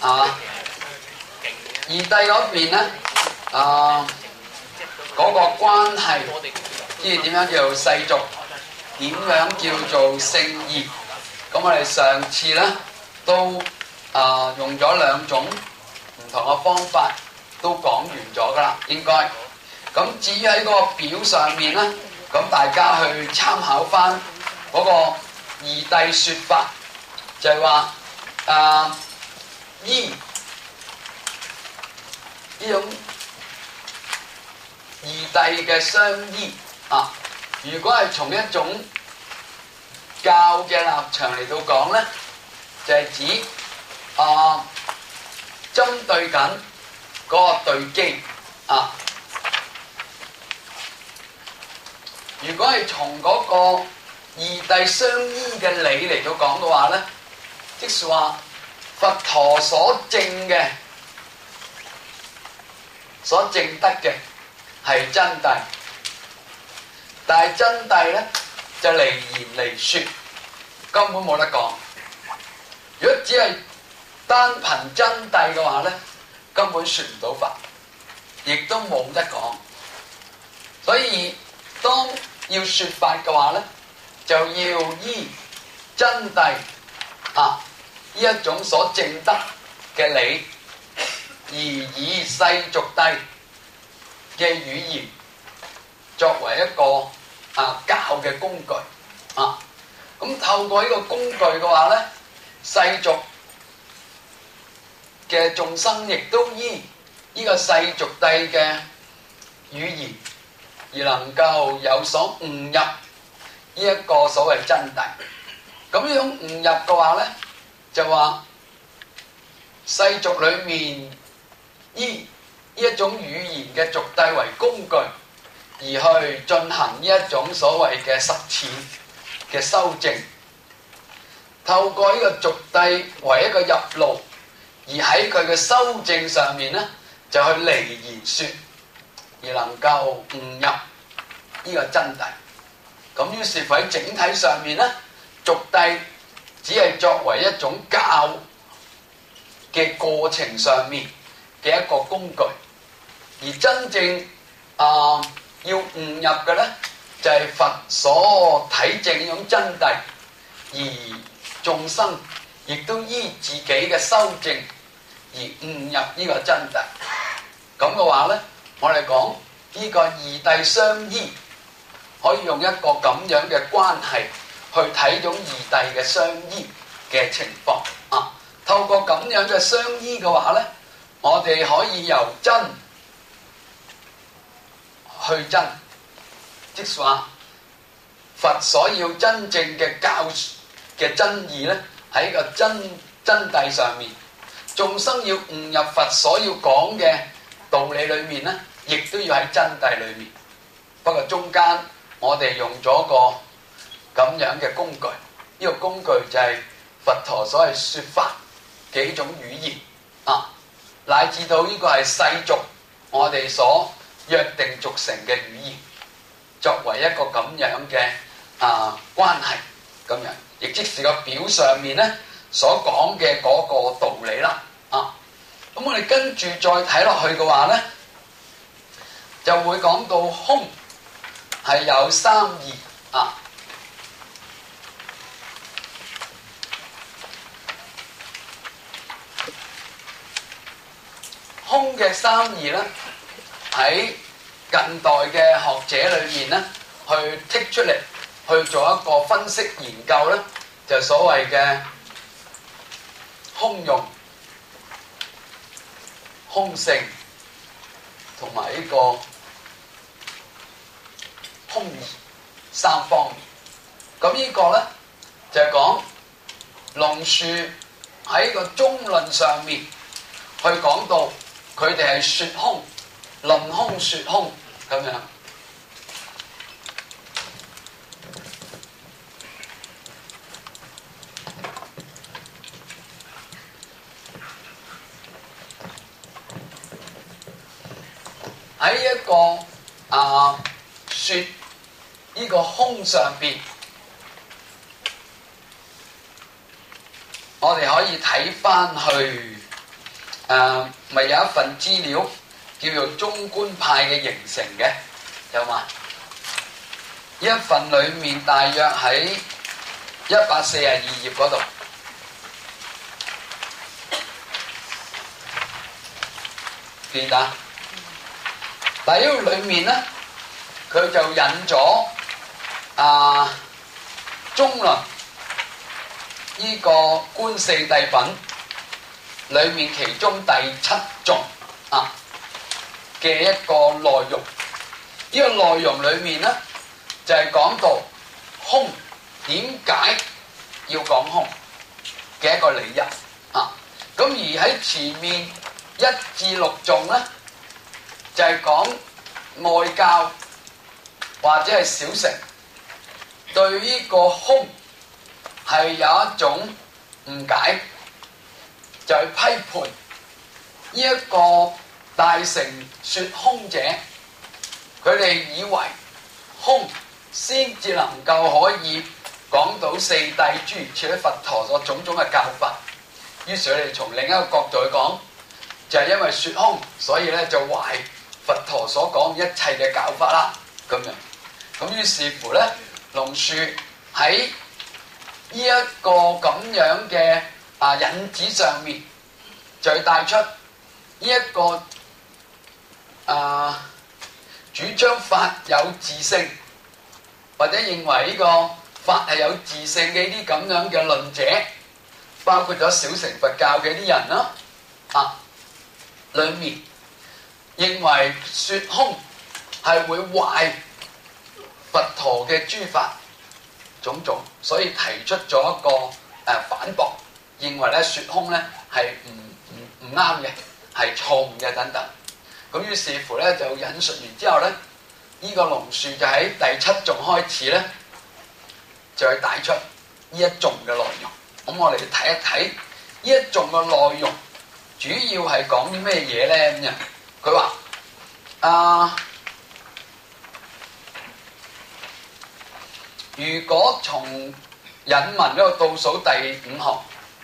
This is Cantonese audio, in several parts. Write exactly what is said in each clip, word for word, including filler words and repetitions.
啊，二帝嗰邊咧啊嗰、那個關係，即係點樣叫做世俗，點樣叫做聖義？咁我哋上次咧都啊用咗兩種唔同嘅方法，都講完咗噶啦，應該。咁至於喺嗰個表上面咧，咁大家去參考翻嗰個二帝説法，就係話啊依呢種二帝嘅相依啊，如果係從一種教嘅立場嚟到講咧，就係、是、指啊針對緊嗰個對機啊。如果係從嗰個二帝相依嘅理嚟到講嘅話咧，即是話佛陀所證嘅、所證得嘅係真諦，但係真諦咧就離言離說，根本冇得講。如果只係單憑真諦嘅話咧，根本說唔到法，亦都冇得講。所以當要說法嘅話咧，就要依真諦啊呢一種所證得嘅理，而以世俗諦嘅語言作為一個啊教嘅工具啊。咁透過呢個工具嘅話咧，世俗嘅眾生亦都依呢個世俗諦嘅語言，而能夠有所悟入呢一個所謂真諦。咁樣悟入嘅話咧，就話世俗裏面依呢一種語言嘅俗諦為工具，而去進行呢一種所謂嘅實踐嘅修正。透過呢個俗諦為一個入路，而喺佢嘅修正上面咧，就去離言說，而能夠悟入呢個真諦。咁於是乎喺整體上面咧，俗諦只係作為一種教嘅過程上面嘅一個工具，而真正啊、呃、要悟入嘅咧，就係、是、佛所體證呢種真諦，而眾生亦都依自己嘅修正而悟入呢個真諦。咁嘅話咧，我哋講呢個二帝相依，可以用一個咁樣嘅關係去睇種二帝嘅相依嘅情況啊。透過咁樣嘅相依嘅話咧，我哋可以由真去真，即係話佛所要真正嘅教嘅真義咧，喺個真真諦上面，眾生要悟入佛所要講嘅道理裏面咧，亦都要喺真諦裏面。不過中間我哋用咗個咁樣嘅工具，呢個工具就係佛陀所謂說法幾種語言啊，乃至到呢個係世俗我哋所約定俗成嘅語言，作為一個咁樣嘅啊關係咁樣，亦即是個表上面咧所講嘅嗰個道理啦啊。咁我哋跟住再睇落去嘅話咧，就會講到空係有三義啊。空嘅三義咧，喺近代嘅學者裏面咧，去剔出嚟去做一個分析研究咧，就所謂嘅空用、空性同埋呢個空義三方面。咁呢個咧就係講龍樹喺個中論上面去講到佢哋係說空、論空說空咁樣。喺一個啊說呢個空上邊，我哋可以睇翻去誒咪有一份資料叫做中觀派嘅形成嘅，有嘛？呢一份裡面大約喺一百四十二頁嗰度，記得。但係呢個裡面咧，佢就引咗啊中論呢個觀四諦品裡面其中第七頌啊嘅一個內容。呢個內容裡面咧就係講到空點解要講空嘅一個理由啊。咁而喺前面一至六頌咧，就係講外教或者係小乘對呢個空係有一種誤解，就係批判呢一個大乘說空者，佢哋以為空先至能夠可以講到四諦諸如此類佛陀所種種嘅教法。於是佢哋從另一個角度去講，就係因為說空，所以咧就壞佛陀所講一切嘅教法啦。咁樣，咁於是乎咧，龍樹喺呢一個咁樣嘅啊引子上面，就帶出呢一個啊主張法有自性，或者認為呢個法係有自性嘅呢啲咁樣嘅論者，包括咗小乘佛教嘅啲人啦，啊，裡面認為說空係會壞佛陀嘅諸法種種，所以提出咗一個誒、呃、反駁，認為咧說空咧係唔唔唔啱嘅，係錯誤嘅等等。咁於是乎咧就引述完之後咧，呢、這個龍樹就喺第七頌開始咧，就去帶出呢一頌嘅內容。咁我哋睇一睇呢一頌嘅內容，主要係講啲咩嘢咧？咁樣佢話啊，如果從引文嗰個倒數第五行，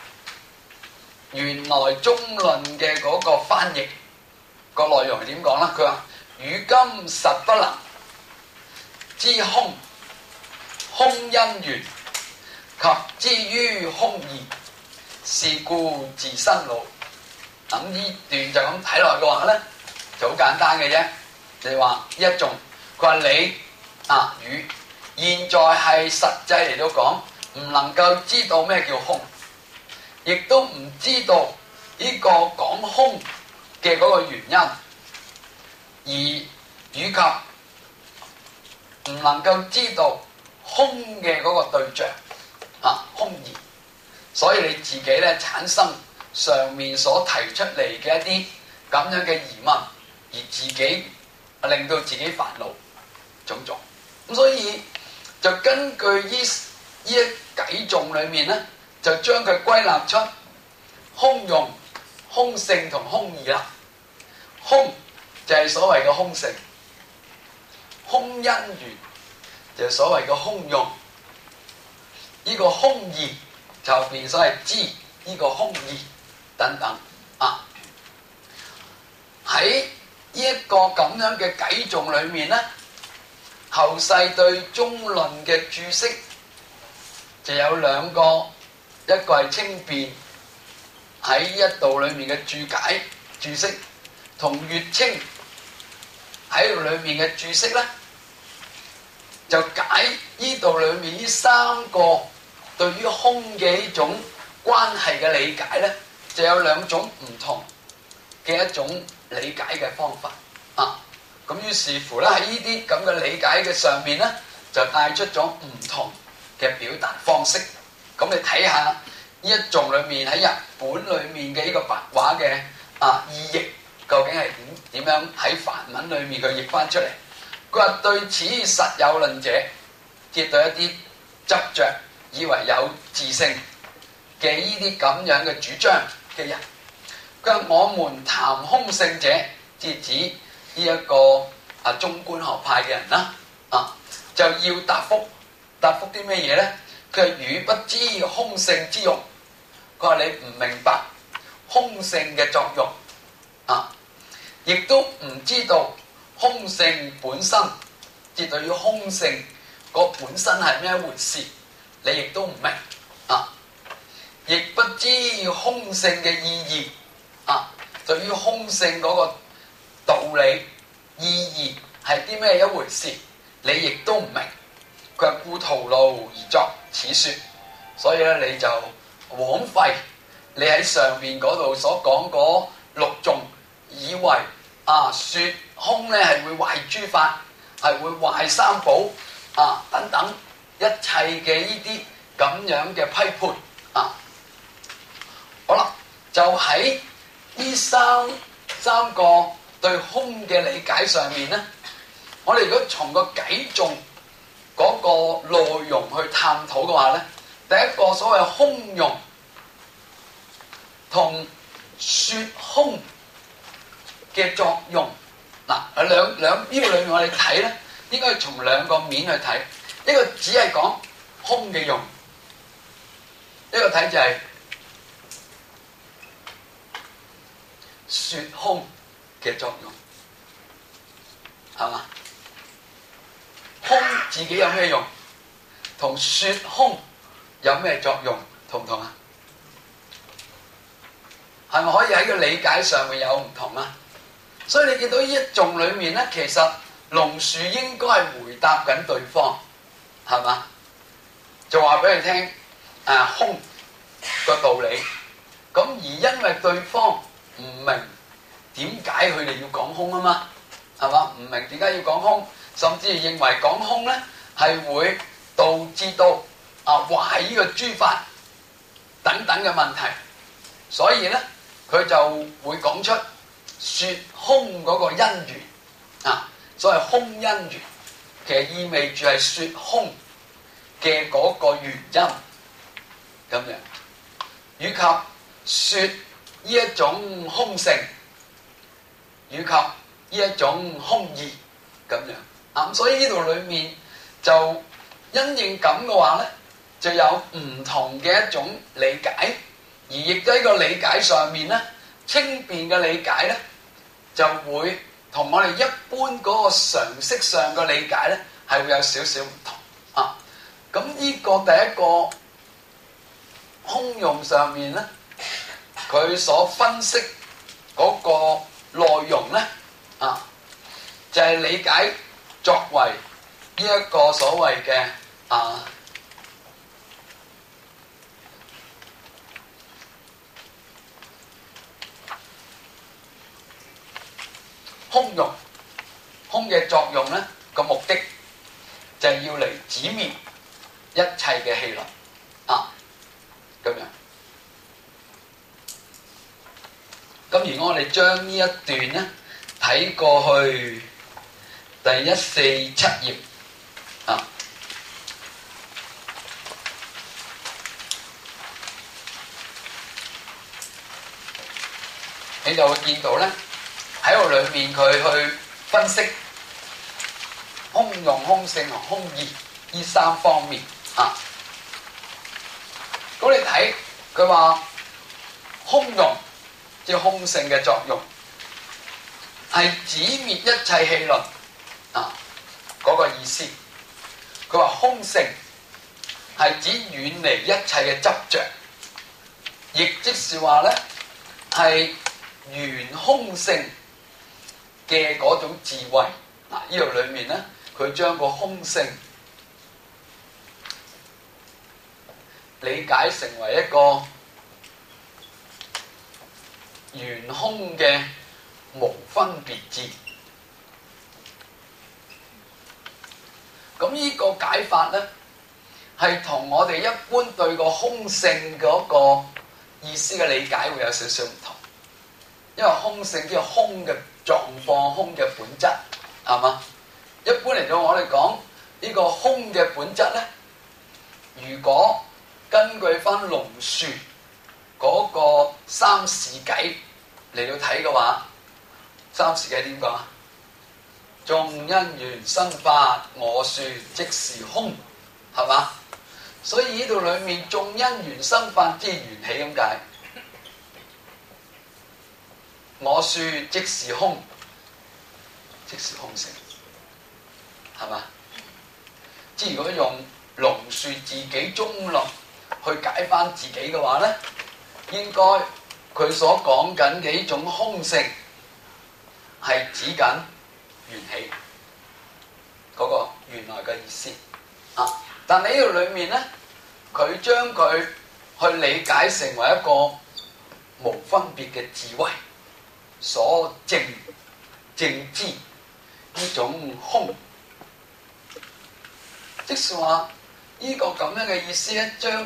原來中論嘅嗰個翻譯個內容係點講咧？佢話：汝今實不能知空，空因緣及之於空義，是故自生老。咁呢段就咁睇落去嘅話咧，就好簡單嘅啫。你話一頌，佢話你啊，汝現在係實際嚟到講，唔能夠知道咩叫空，亦都唔知道呢個講空嘅嗰個原因，而以及唔能夠知道空嘅嗰個對象啊，空義，所以你自己咧產生上面所提出嚟嘅一啲咁樣嘅疑問，而自己令到自己煩惱種種。咁所以就根據呢呢一偈頌裏面咧，就將佢歸納出空用、空性同空義啦。空就係所謂嘅空性，空因緣就係所謂嘅空用，呢、這個空義就變所謂知呢個空義等等啊。喺呢一個咁樣嘅偈頌裏面咧，後世對中論嘅注釋就有兩個，一個係清辯喺一度裏面嘅注解注釋，同月清喺度裏面嘅注釋咧，就解呢度裏面呢三個對於空嘅呢種關係嘅理解咧，就有兩種唔同嘅一種理解嘅方法啊。咁於是乎咧，喺呢啲咁嘅理解嘅上邊咧，就帶出咗唔同嘅表達方式。咁你睇下呢一頌裏面喺日本裏面嘅呢個白話嘅啊意譯，究竟係點點樣喺梵文裏面佢譯翻出嚟？佢話對此實有論者，即係對一啲執着以為有自性嘅呢啲咁樣嘅主張嘅人，佢話我們談空性者，即係指呢一個啊中觀學派嘅人啦，啊就要答覆答覆啲咩嘢咧？佢係汝不知空性之用，佢話你唔明白空性嘅作用啊，亦都唔知道空性本身，即對於空性個本身係咩一回事，你亦都唔明啊，亦不知空性嘅意義啊，對於空性嗰個道理意義係啲咩一回事，你亦都唔明。佢係故徒勞而作此説，所以咧你就枉費你喺上面嗰度所講嗰六頌，以為啊説空咧係會壞諸法，係會壞三寶啊等等一切嘅呢啲咁樣嘅批判啊。好啦，就喺呢三三個對空嘅理解上面咧，我哋如果從個偈頌嗰個內容去探討嘅話咧，第一個所謂空用同説空嘅作用，嗱兩兩呢個裏面我哋睇咧，應該從兩個面去睇，一個只係講空嘅用，一個睇就係説空嘅作用，係嘛？空自己有咩用？同説空有咩作用？同唔同啊？係咪可以喺個理解上面有唔同啊？所以你見到呢一頌裏面咧，其實龍樹應該係回答緊對方，係嘛？就話俾你聽，誒空個道理。咁而因為對方唔明點解佢哋要講空啊嘛，係嘛？唔明點解要講空？甚至認為講空咧係會導致到啊壞呢個諸法等等嘅問題，所以咧佢就會講出説空嗰個因緣啊，所謂空因緣，其實意味住係説空嘅嗰個原因咁樣，以及説呢一種空性，以及呢一種空義咁樣。啊，所以呢度裏面就因應咁嘅話咧，就有唔同嘅一種理解，而亦都喺個理解上面咧，清辯嘅理解咧，就會同我哋一般嗰個常識上嘅理解咧，係會有少少唔同啊。咁呢個第一個空用上面咧，佢所分析嗰個內容咧，啊，就係理解作為呢一個所謂嘅啊空用，空嘅作用咧，個目的就係要嚟止滅一切嘅氣輪啊，咁樣。咁而我哋將呢一段咧睇過去第一四七頁啊，你就會見到咧喺度裏面佢去分析空用、空性同空義呢三方面啊。咁你睇佢話空用即係空性嘅作用，係止滅一切氣輪啊，嗰個意思。佢話空性係指遠離一切嘅執着，亦即是話咧係圓空性嘅嗰種智慧。嗱，呢度裏面咧，佢將個空性理解成為一個圓空嘅無分別智。咁呢個解法咧，係同我哋一般對個空性嗰個意思嘅理解會有少少唔同。因為空性即係空嘅狀況、空嘅本質，係嘛？一般嚟到我哋講呢個空嘅本質咧，如果根據翻龍樹嗰個三士偈嚟到睇嘅話，三士偈點講啊？眾因緣生法，我說即是空，係嘛？所以呢度裏面眾因緣生法即係緣起咁解。 我說即是空，即是空性，係嘛？即係如果用龍樹自己中論去解翻自己嘅話咧，應該佢所講緊嘅呢種空性係指緊緣起嗰個原來嘅意思啊。但係呢度裏面咧，佢將佢去理解成為一個無分別嘅智慧所證證知呢種空。即是話呢個咁樣嘅意思咧，將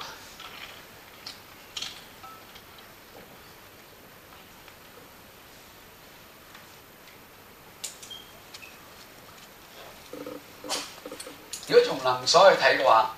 如果從能所去睇嘅話，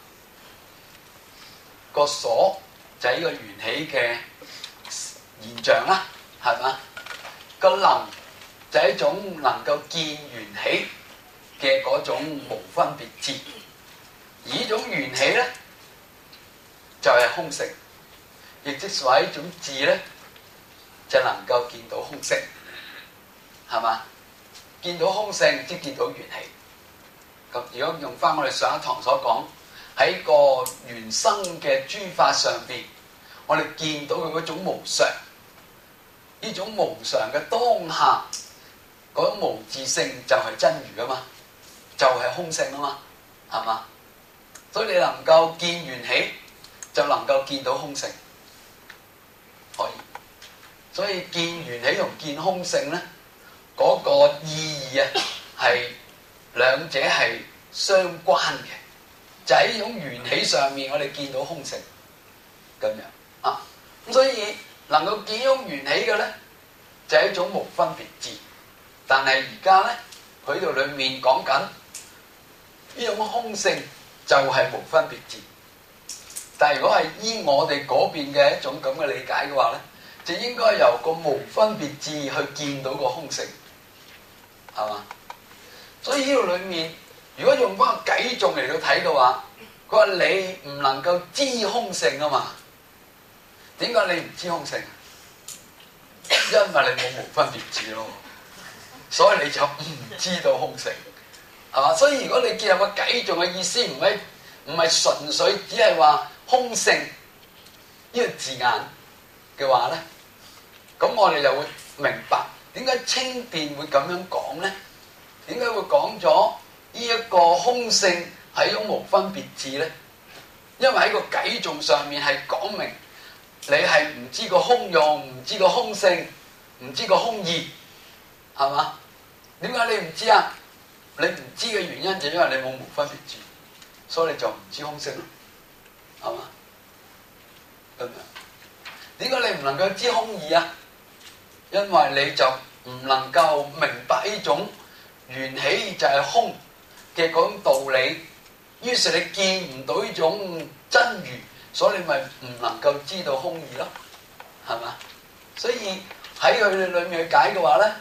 個所就係呢個緣起嘅現象啦，係嘛？個能就係一種能夠見緣起嘅嗰種無分別智，而呢種緣起咧就係空性，亦即係話呢種智咧就能夠見到空性，係嘛？見到空性即見到緣起。咁如果用翻我哋上一堂所講，喺個原生嘅諸法上邊，我哋見到佢嗰種無常，呢種無常嘅當下嗰種無自性就係真如啊嘛，就係空性啊嘛，係嘛？所以你能夠見緣起，就能夠見到空性，可以。所以見緣起同見空性咧，嗰個意義啊係兩者係相關嘅，就喺呢種緣起上面，我哋見到空性咁樣啊。咁所以能夠見到緣起嘅咧，就係一種無分別智。但係而家咧，佢呢度裡面講緊呢種空性就係無分別智。但係如果係依我哋嗰邊嘅一種咁嘅理解嘅話咧，就應該由個無分別智去見到個空性，係嘛？所以呢度裡面，如果用翻個偈頌嚟到睇嘅話，佢話你唔能夠知空性啊嘛？點解你唔知空性？因為你冇無分別智咯，所以你就唔知道空性，係嘛？所以如果你結合個偈頌嘅意思，唔係唔係純粹只係話空性呢個字眼嘅話咧，咁我哋就會明白點解清辯會咁樣講咧？點解會講咗呢一個空性係一種無分別智咧？因為喺個偈頌上面係講明你係唔知個空用，唔知個空性，唔知個空義，係嘛？點解你唔知啊？你唔知嘅原因就因為你冇無分別智，所以你就唔知空性咯，係嘛？咁樣點解你唔能夠知空義啊？因為你就唔能夠明白呢種緣起就係空嘅嗰種道理，於是你見唔到呢種真如，所以你咪唔能夠知道空義咯，係嘛？所以喺佢哋裏面去解嘅話咧，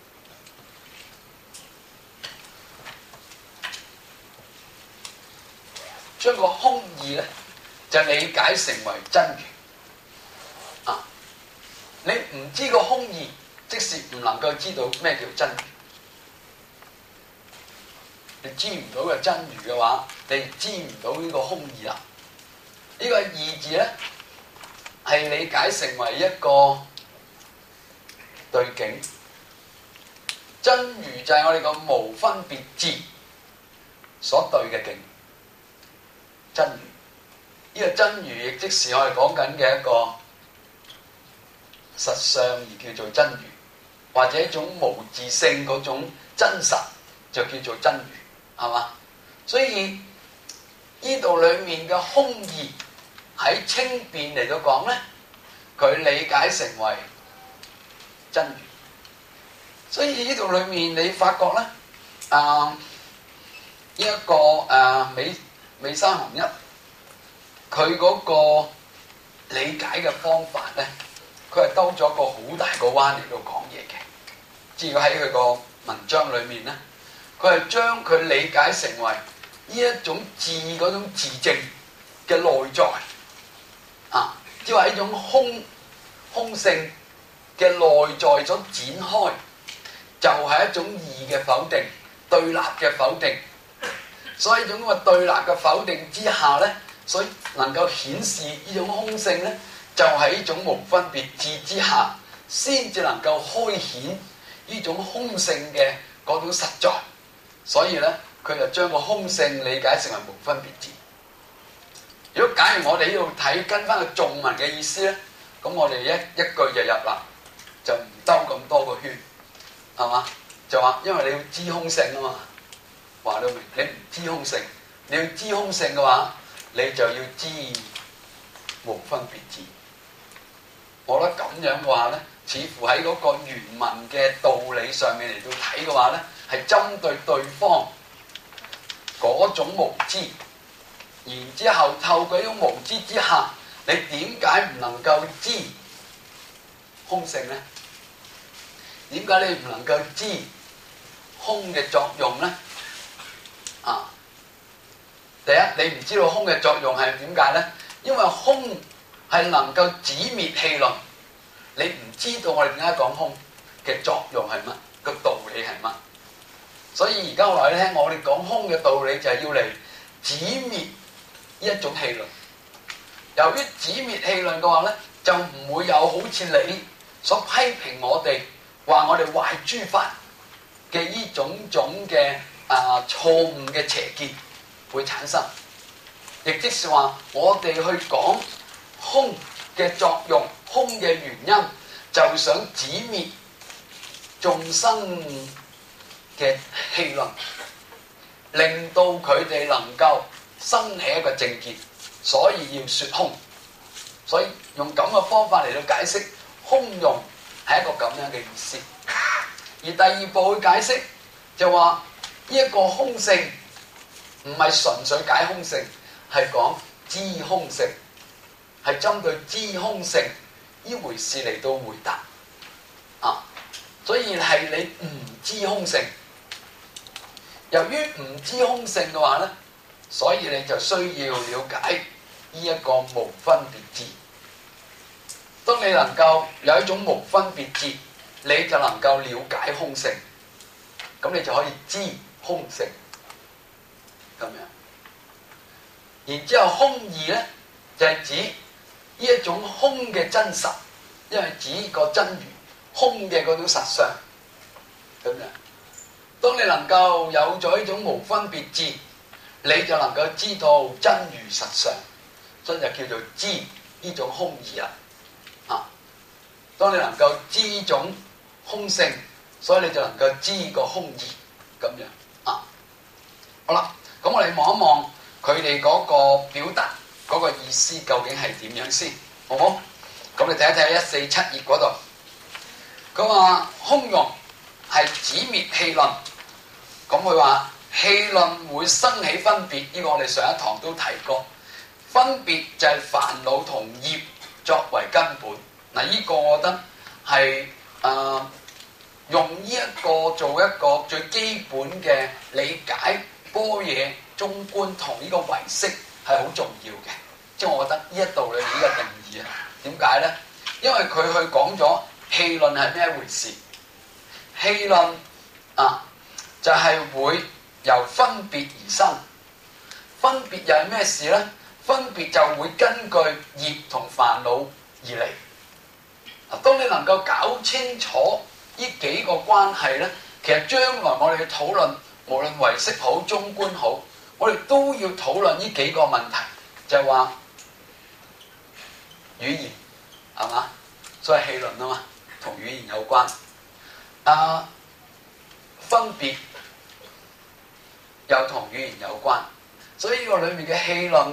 將個空義咧就理解成為真如啊！你唔知個空義，即是唔能夠知道咩叫真如。你知唔到個真如嘅話，你知唔到呢個空義啦。呢個義字咧係理解成為一個對境，真如就係我哋個無分別智所對嘅境。真如呢個真如亦即是我哋講緊嘅一個實相而叫做真如，或者一種無自性嗰種真實就叫做真如，係嘛？所以呢度裡面嘅空義喺清辯嚟到講咧，佢理解成為真如。所以呢度裡面你發覺咧，啊呢一個啊美美山弘一佢嗰個理解嘅方法咧，佢係兜咗個好大個彎嚟到講嘢嘅。至於喺佢個文章裏面咧，佢係將佢理解成為呢一種自嗰種自證嘅內在啊，即係話一種空空性嘅內在所展開，就係一種義嘅否定、對立嘅否定。所以呢種咁嘅對立嘅否定之下咧，所以能夠顯示呢種空性咧，就係呢種無分別智之下，先至能夠開顯呢種空性嘅嗰種實在。所以咧，佢就將個空性理解成為無分別智。如果假如我哋呢度睇跟翻個頌文嘅意思咧，咁我哋一一句就入啦，就唔兜咁多個圈，係嘛？就話因為你要知空性啊嘛，話到明你唔知空性，你要知空性嘅話，你就要知無分別智。我覺得咁樣嘅話咧，似乎喺嗰個原文嘅道理上面嚟到睇嘅話咧，係針對對方嗰種無知，然之後透過呢種無知之下，你點解唔能夠知空性咧？點解你唔能夠知空嘅作用咧？啊，第一，你唔知道空嘅作用係點解咧？因為空係能夠止滅氣論，你唔知道我哋點解講空嘅作用係乜，個道理係乜。所以而家我話你聽，我哋講空嘅道理就係要嚟止滅呢一種氣論。由於止滅氣論嘅話咧，就唔會有好似你所批評我哋話我哋壞諸法嘅呢種種嘅啊錯誤嘅邪見會產生。亦即是話，我哋去講空嘅作用、空嘅原因，就想止滅眾生嘅氣論，令到佢哋能夠生起一個正見，所以要說空。所以用咁嘅方法嚟到解釋空用係一個咁樣嘅意思。而第二步去解釋就話呢一個空性唔係純粹解空性，係講知空性，係針對知空性呢回事嚟到回答啊。所以係你唔知空性，由於唔知空性嘅話咧，所以你就需要了解呢一個無分別智。當你能夠有一種無分別智，你就能夠了解空性，咁你就可以知空性咁樣。然之後空義咧就係、是、指呢一種空嘅真實，因為指個真如空嘅嗰種實相咁樣。當你能夠有咗呢種無分別智，你就能夠知道真如實相，所以就叫做知呢種空義啦。啊，當你能夠知呢種空性，所以你就能夠知個空義咁樣啊。好啦，咁我哋望一望佢哋嗰個表達嗰個意思究竟係點樣先，好唔好？咁你睇一睇一四七頁嗰度，佢話空用係止滅氣論。咁佢話氣論會生起分別，呢、這個我哋上一堂都提過。分別就係煩惱同業作為根本。嗱，呢個我覺得係誒、呃、用呢一個做一個最基本嘅理解般若中觀同呢個唯識係好重要嘅。即係我覺得呢一度裏面呢個定義啊，點解咧？因為佢去講咗氣論係咩回事？氣論啊，就係、是、會由分別而生。分別又係咩事咧？分別就會根據業同煩惱而嚟。當你能夠搞清楚呢幾個關係咧，其實將來我哋去討論，無論唯識好、中觀好，我哋都要討論呢幾個問題，就係、是、話語言係嘛，所謂氣論啊嘛，同語言有關。啊，分別又同語言有關，所以呢個裏面嘅氣論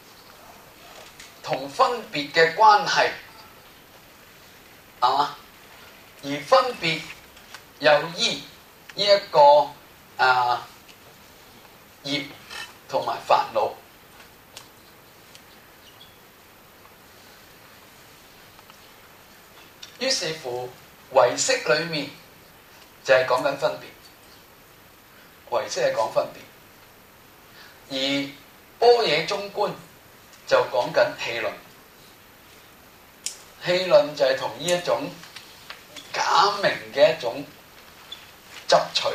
同分別嘅關係。啊！而分別又依呢一個啊業同埋煩惱，於是乎唯識裏面就係講緊分別，唯識係講分別，而般若中觀就講緊氣論。氣論就係同呢一種假名嘅一種執取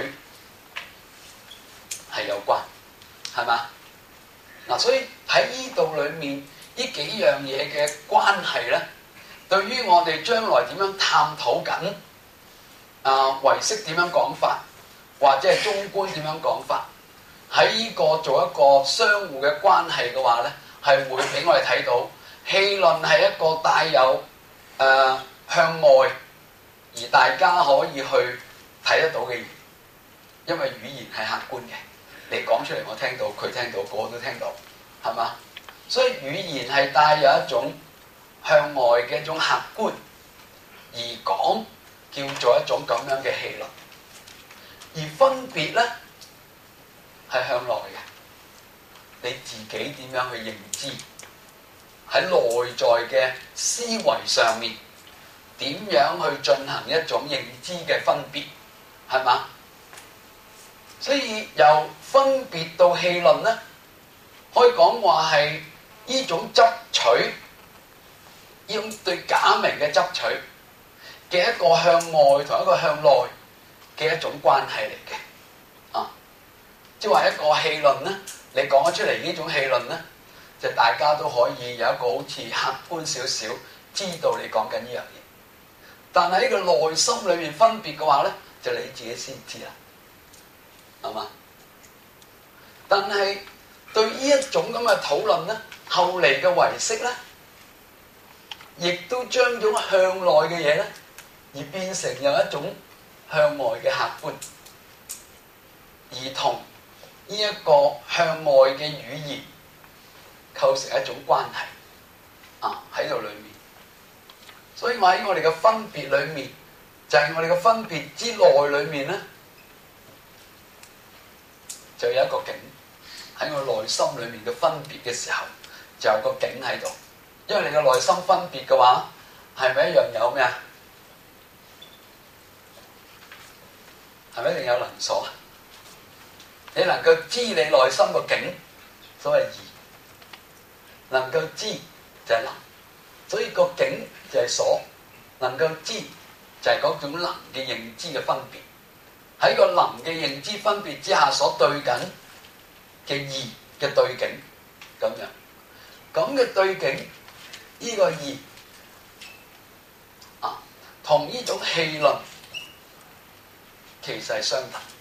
係有關，係嘛？嗱，所以喺呢度裏面呢幾樣嘢嘅關係咧，對於我哋將來點樣探討緊啊唯識點樣講法，或者係中觀點樣講法，喺呢個做一個相互嘅關係嘅話咧，係會俾我哋睇到戲論係一個帶有誒、呃、向外而大家可以去睇得到嘅嘢，因為語言係客觀嘅，你講出嚟我聽到，佢聽到，個個都聽到，係嘛？所以語言係帶有一種向外嘅一種客觀而講，叫做一種咁樣嘅戲論。而分別咧係向內嘅，你自己點樣去認知？喺內在嘅思維上面，點樣去進行一種認知嘅分別，係嘛？所以由分別到戲論咧，可以講話係呢種執取，呢種對假名嘅執取嘅一個向外同一個向內嘅一種關係嚟嘅，啊，即係話一個戲論咧，你講咗出嚟呢種戲論咧，就大家都可以有一個好似客觀少少，知道你講緊呢樣嘢。但係喺個內心裏面分別嘅話咧，就你自己先知啦，係嘛？但係對呢一種咁嘅討論咧，後嚟嘅唯識咧，亦都將咗向內嘅嘢咧，而變成有一種向外嘅客觀，而同呢一個向外嘅語言構成一種關係啊喺度裏面。所以話喺我哋嘅分別裏面，就係、是、我哋嘅分別之內裏面咧，就有一個境喺我內心裏面嘅分別嘅時候，就有個境喺度。因為你嘅內心分別嘅話，係咪一樣有咩啊？係咪一定有能所？你能夠知你內心個境，所謂義，能夠知就係能，所以個境就係所，能夠知就係嗰種能嘅認知嘅分別。喺個能嘅認知分別之下所對緊嘅義嘅對境，咁樣咁嘅對境，呢、這個義啊，同呢種戲論其實係相等。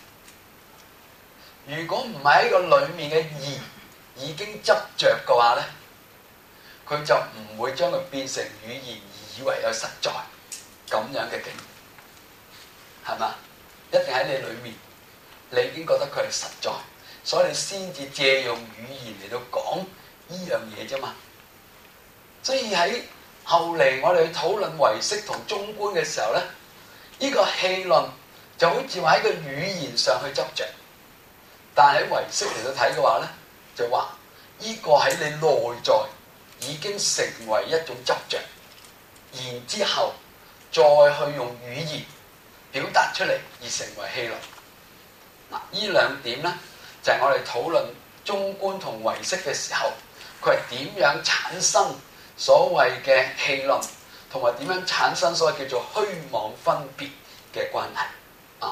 如果唔係喺個裡面嘅義已經執着嘅話咧，佢就唔會將佢變成語言而以為有實在咁樣嘅境，係嘛？一定喺你裡面，你已經覺得佢係實在，所以你先至借用語言嚟到講呢樣嘢啫嘛。所以喺後嚟我哋去討論唯識同中觀嘅時候咧，呢、這個戲論就好似話喺個語言上去執着，但係喺唯識嚟到睇嘅話咧，就話呢個喺你內在已經成為一種執着，然之後再去用語言表達出嚟而成為戲論。嗱，呢兩點咧就係、是、我哋討論中觀同唯識嘅時候，佢係點樣產生所謂嘅戲論，同埋點樣產生所謂叫做虛妄分別嘅關係啊？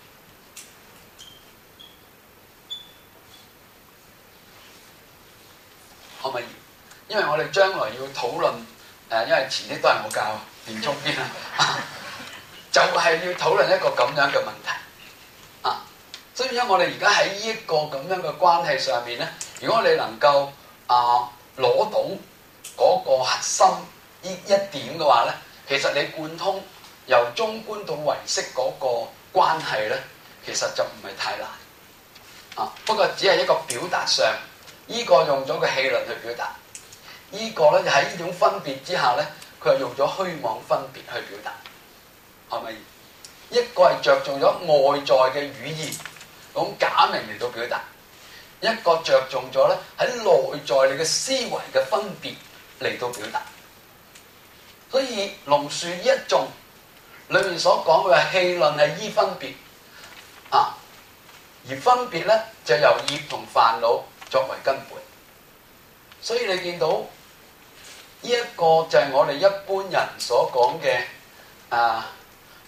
可唔可以？因為我哋將來要討論誒、呃，因為遲啲都係我教連中邊啊，就係要討論一個咁樣嘅問題啊。所以因為我哋而家喺呢一個咁樣嘅關係上面咧，如果你能夠啊攞到嗰個核心呢一點嘅話咧，其實你貫通由中觀到唯識嗰個關係咧，其實就唔係太難啊。不過只係一個表達上，呢、這個用咗個戲論去表達，這個、呢個咧就喺呢種分別之下咧，佢係用咗虛妄分別去表達，係咪？一個係着重咗外在嘅語言，用假名嚟到表達；一個着重咗咧喺內在你嘅思維嘅分別嚟到表達。所以龍樹一頌裏面所講嘅戲論係依分別啊，而分別咧就由業同煩惱作為根本。所以你見到呢一個就係我哋一般人所講嘅啊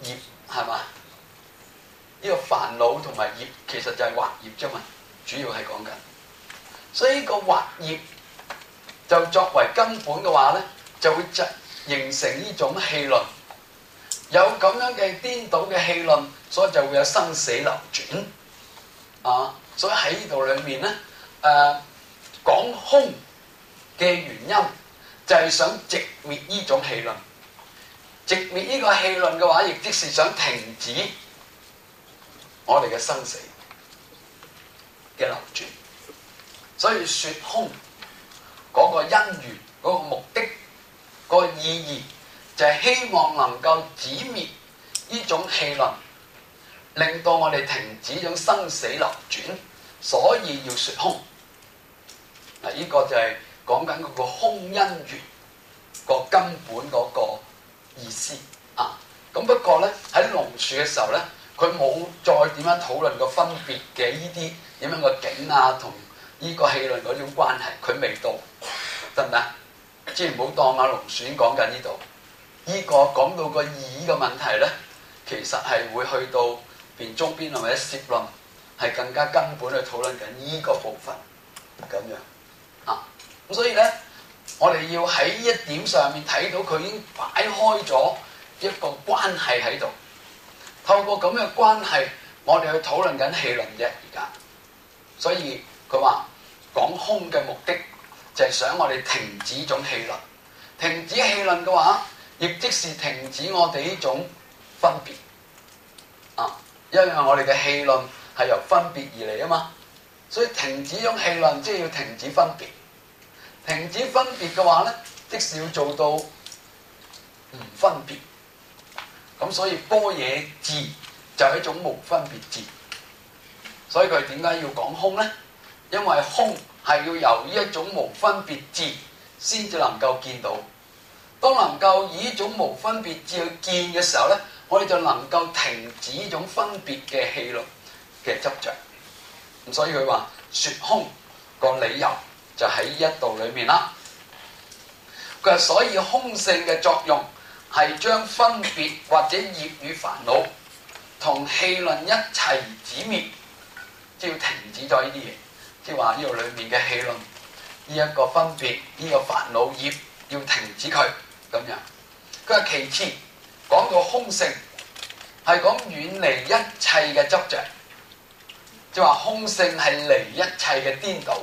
業係嘛？呢個煩惱同埋業其實就係惑業啫嘛，主要係講緊。所以呢個惑業就作為根本嘅話咧，就會形成呢種氣輪。有咁樣嘅顛倒嘅氣輪，所以就會有生死流轉。啊，所以喺呢度裏面咧，誒、呃、講空嘅原因就係想直滅呢種氣輪。直滅呢個氣輪嘅話，亦即是想停止我哋嘅生死嘅流轉。所以說空嗰個因緣、嗰個目的、嗰個意義，就係希望能夠止滅呢種氣輪，令到我哋停止呢種生死流轉，所以要說空。嗱，呢個就係講緊嗰個空因緣個根本嗰個意思啊。咁不過咧，喺龍樹嘅時候咧，佢冇再點樣討論個分別嘅呢啲點樣個境啊，同呢個氣輪嗰種關係，佢未到，得唔得？即係唔好當阿龍樹已經講緊呢度。呢個講到個意義嘅問題咧，其實係會去到辯中邊論或者攝論，係更加根本去討論緊呢個部分咁樣啊。咁所以咧，我哋要喺呢一點上面睇到佢已經擺開咗一個關係喺度。透過咁嘅關係，我哋去討論緊氣輪啫。而家，所以佢話講空嘅目的就係想我哋停止種氣輪，停止氣輪嘅話，亦即是停止我哋呢種分別啊。因為我哋嘅氣輪係由分別而嚟啊嘛，所以停止種氣輪即係要停止分別。停止分別嘅話咧，即是要做到唔分別。咁所以般若智就係一種無分別智。所以佢點解要講空咧？因為空係要由呢一種無分別智先至能夠見到。當能夠以呢種無分別智去見嘅時候咧，我哋就能夠停止呢種分別嘅氣輪嘅執着。咁所以佢話說空個理由就喺呢一度裏面啦。佢話所以空性嘅作用係將分別或者業與煩惱同氣輪一齊止滅，即係要停止咗呢啲嘢，即係話呢度裏面嘅氣輪，呢一個分別，呢個煩惱業要停止佢咁樣。佢話其次講到空性係講遠離一切嘅執着，即係話空性係離一切嘅顛倒。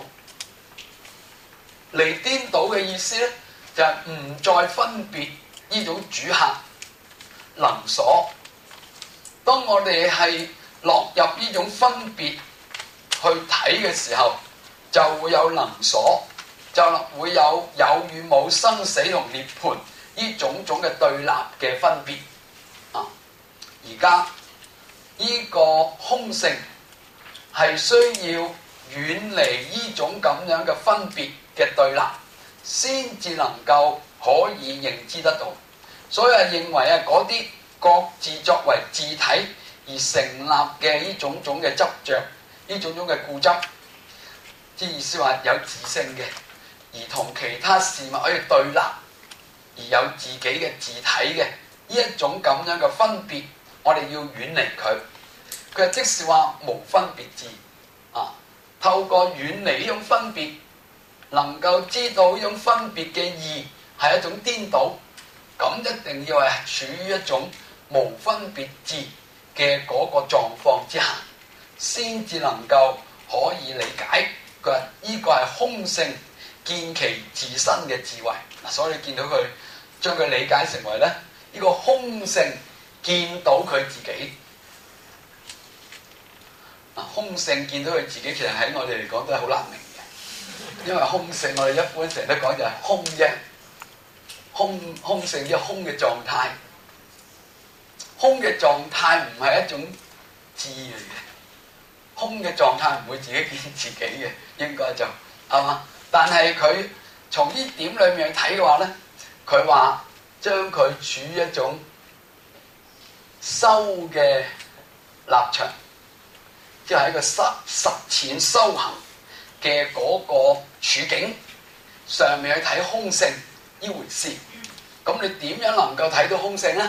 離顛倒嘅意思咧，就係唔再分別呢種主客能所。當我哋係落入呢種分別去睇嘅時候，就會有能所，就會有有與冇、生死同涅槃呢種種嘅對立嘅分別啊。而家呢個空性係需要遠離呢種咁樣嘅分別嘅對立，先至能夠可以認知得到。所以係認為啊，嗰啲各自作為自體而成立嘅呢種種嘅執着，呢種種嘅固執，即意思話有自性嘅，而同其他事物可以對立，而有自己嘅自體嘅呢一種咁樣嘅分別，我哋要遠離佢。佢即是話無分別智啊，透過遠離呢種分別，能夠知道呢種分別嘅義係一種顛倒，咁一定要係處於一種無分別智嘅嗰個狀況之下，先至能夠可以理解。佢話呢個係空性見其自身嘅智慧嗱，所以你見到佢將佢理解成為咧，呢個空性見到佢自己嗱，空性見到佢自己，其實喺我哋嚟講都係好難明嘅，因為空性我哋一般成日都講就係空啫，空空性即係空嘅狀態，空嘅狀態唔係一種智嚟嘅，空嘅狀態唔會自己見自己嘅，應該就係嘛？但係佢從呢點裏面去睇嘅話咧，佢話將佢處於一種修嘅立場，即係一個實實踐修行嘅嗰個處境上面去睇空性呢回事。咁你點樣能夠睇到空性咧？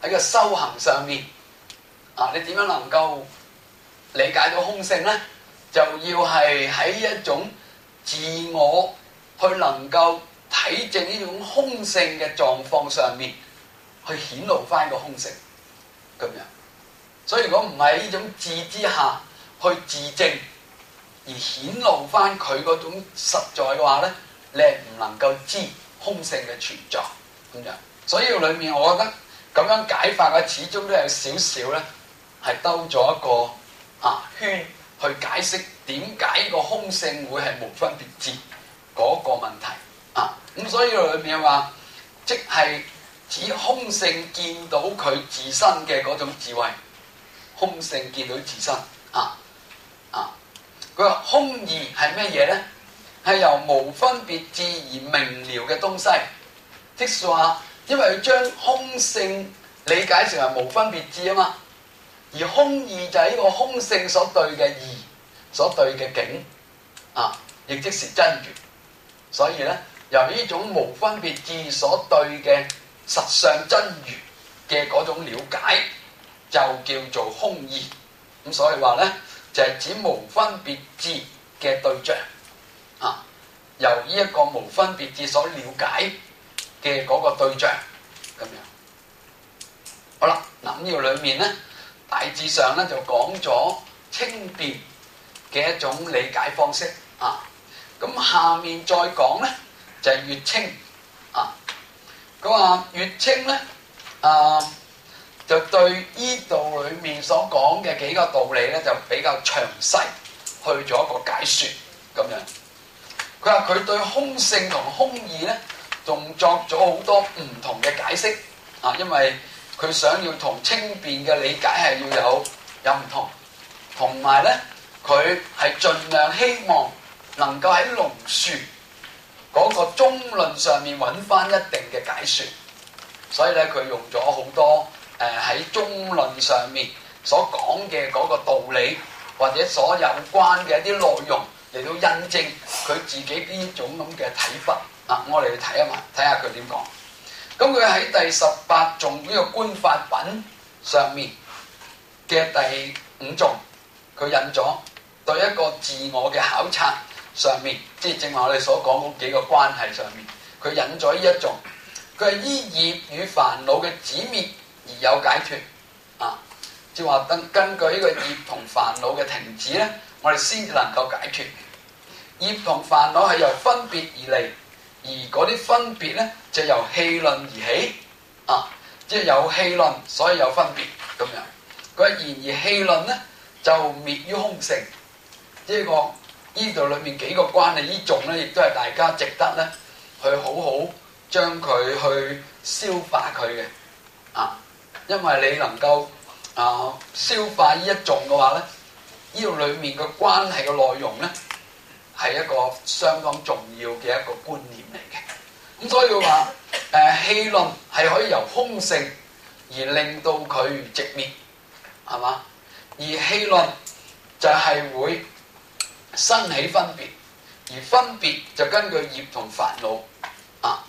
喺個修行上面啊，你點樣能夠理解到空性咧？就要係喺一種自我去能夠體證呢種空性嘅狀況上面，去顯露翻個空性咁樣。所以如果唔係呢種智之下去自證，而顯露翻佢嗰種實在嘅話咧，你係唔能夠知空性嘅存在咁樣。所以裏面我覺得咁樣解法嘅，始終都有少少咧係兜咗一個啊圈去解釋點解個空性會係無分別智嗰個問題啊。咁所以裏面話，即係指空性見到佢自身嘅嗰種智慧，空性見到自身啊啊。佢話空義係咩嘢咧？係由無分別智而明了嘅東西，即係話，因為佢將空性理解成為無分別智啊嘛，而空義就係呢個空性所對嘅義，所對嘅境啊，亦即是真如。所以咧，由呢種無分別智所對嘅實相真如嘅嗰種了解，就叫做空義。咁所以話咧，就係指無分別智嘅對象啊，由呢一個無分別智所了解嘅嗰個對象咁樣。好啦，嗱咁呢個裏面咧，大致上咧就講咗清辯嘅一種理解方式啊。咁下面再講咧就係月稱啊。佢話月稱咧啊，就對呢度裏面所講嘅幾個道理咧，就比較詳細去咗一個解説咁樣。佢話佢對空性同空義咧，仲作咗好多唔同嘅解釋啊，因為佢想要同清辯嘅理解係要有有唔同，同埋咧佢係盡量希望能夠喺龍樹嗰個中論上面揾翻一定嘅解説，所以咧佢用咗好多誒喺、呃、中論上面所講嘅嗰個道理，或者所有關嘅一啲內容嚟到印證佢自己呢種咁嘅睇法啊！我哋去睇一埋，睇下佢點講。咁佢喺第十八頌呢個觀法品上面嘅第五頌，佢引咗對一個自我嘅考察上面，即係正話我哋所講嗰幾個關係上面，佢引咗呢一頌，佢係依業與煩惱嘅止滅而有解脫啊！即係話根根據呢個業同煩惱嘅停止咧，我哋先至能夠解脫。業同煩惱係由分別而嚟，而嗰啲分別咧就由戲論而起啊！即係有戲論，所以有分別咁樣。佢話然而戲論咧就滅於空性，呢個呢度裏面幾個關係，呢種咧亦都係大家值得咧去好好將佢去消化佢嘅啊！因為你能夠啊消化呢一種嘅話咧，呢度裏面嘅關係嘅內容咧係一個相當重要嘅一個觀念嚟嘅。咁所以佢話誒戲論係可以由空性而令到佢直滅，係嘛？而戲論就係會生起分別，而分別就根據業同煩惱啊，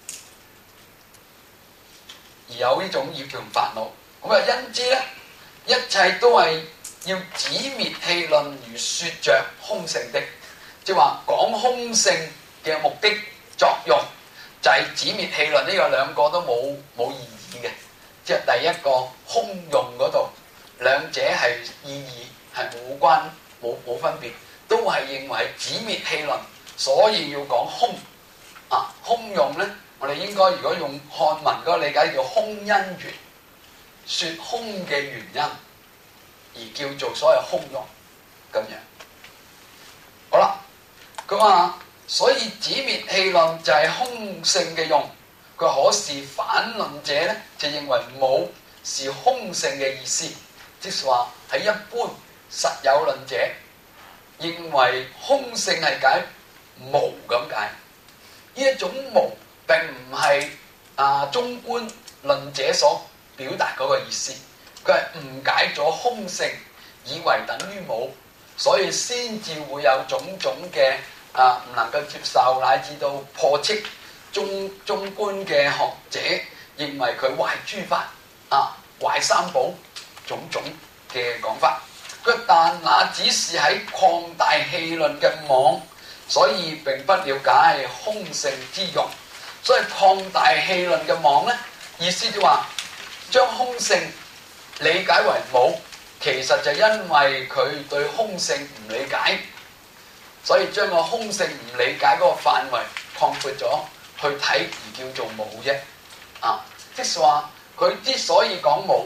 而有呢種業同煩惱。咁啊，因之咧，一切都係要止滅戲論而說着空性的，即係話講空性嘅目的作用就係止滅戲論。呢個兩個都冇冇意義嘅，即係第一個空用嗰度，兩者係意義係冇關冇冇分別，都係認為止滅戲論，所以要講空啊。空用咧，我哋應該如果用漢文嗰個理解叫空因緣，說空嘅原因而叫做所謂空用咁樣。好啦，佢話所以止滅戲論就係空性嘅用。佢可是反論者咧就認為冇是空性嘅意思，即係話喺一般實有論者認為空性係解無咁解。呢一種無並唔係啊中觀論者所表達嗰個意思，佢係誤解咗空性，以為等於冇，所以先至會有種種嘅啊唔能夠接受，乃至到破斥中中觀嘅學者認為佢壞諸法啊壞三寶種種嘅講法。佢但那只是喺擴大戲論嘅網，所以並不了解空性之用。所以擴大戲論嘅網咧，意思就話將空性理解為冇，其實就因為佢對空性唔理解，所以將個空性唔理解嗰個範圍擴闊咗去睇而叫做冇啫。啊，即係話佢之所以講冇，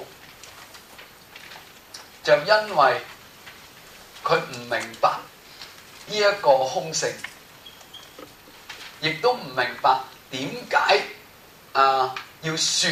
就因為佢唔明白呢一個空性，亦都唔明白點解啊要説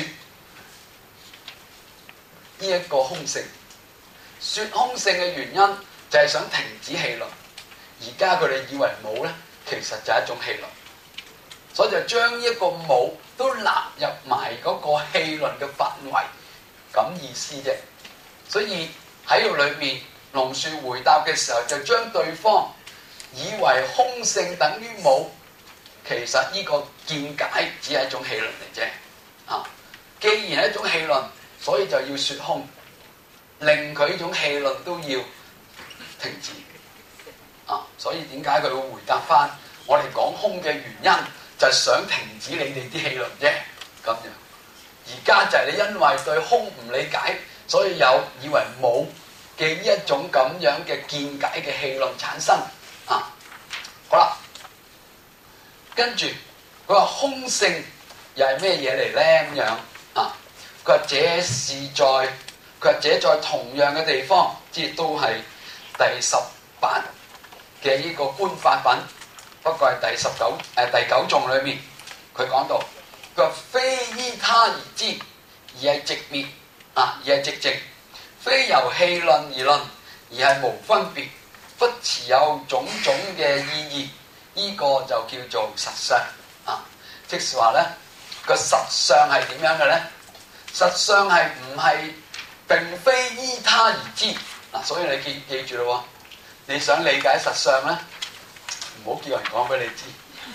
呢一個空性。説空性嘅原因就係想停止戲論。而家佢哋以為冇咧，其實就係一種戲論，所以就將呢一個冇都納入埋嗰個戲論嘅範圍，咁意思啫。所以喺度裏面，龍樹回答嘅時候，就將對方以為空性等於冇，其實呢個見解只係一種戲論嚟啫。啊，既然係一種戲論，所以就要説空，令佢呢種戲論都要停止。啊，所以點解佢會回答翻我哋講空嘅原因，就係想停止你哋啲戲論啫。咁樣，而家就係你因為對空唔理解，所以有以為冇嘅呢一種咁樣嘅見解嘅戲論產生。啊，好啦，跟住佢話空性又係咩嘢嚟咧？咁樣啊，佢話這是在佢話這在同樣嘅地方，即係都係第十八嘅呢個觀法品，不過係第十九誒、呃、第九頌裏面，佢講到佢話非依他而知，而係直滅啊，而係直證，非由戲論而論，而係無分別，不持有種種嘅意義，呢、這個就叫做實相啊。即是話咧，個實相係點樣嘅咧？實相係唔係並非依他而知嗱、啊，所以你記記住咯。你想理解實相咧，唔好叫人講俾你知，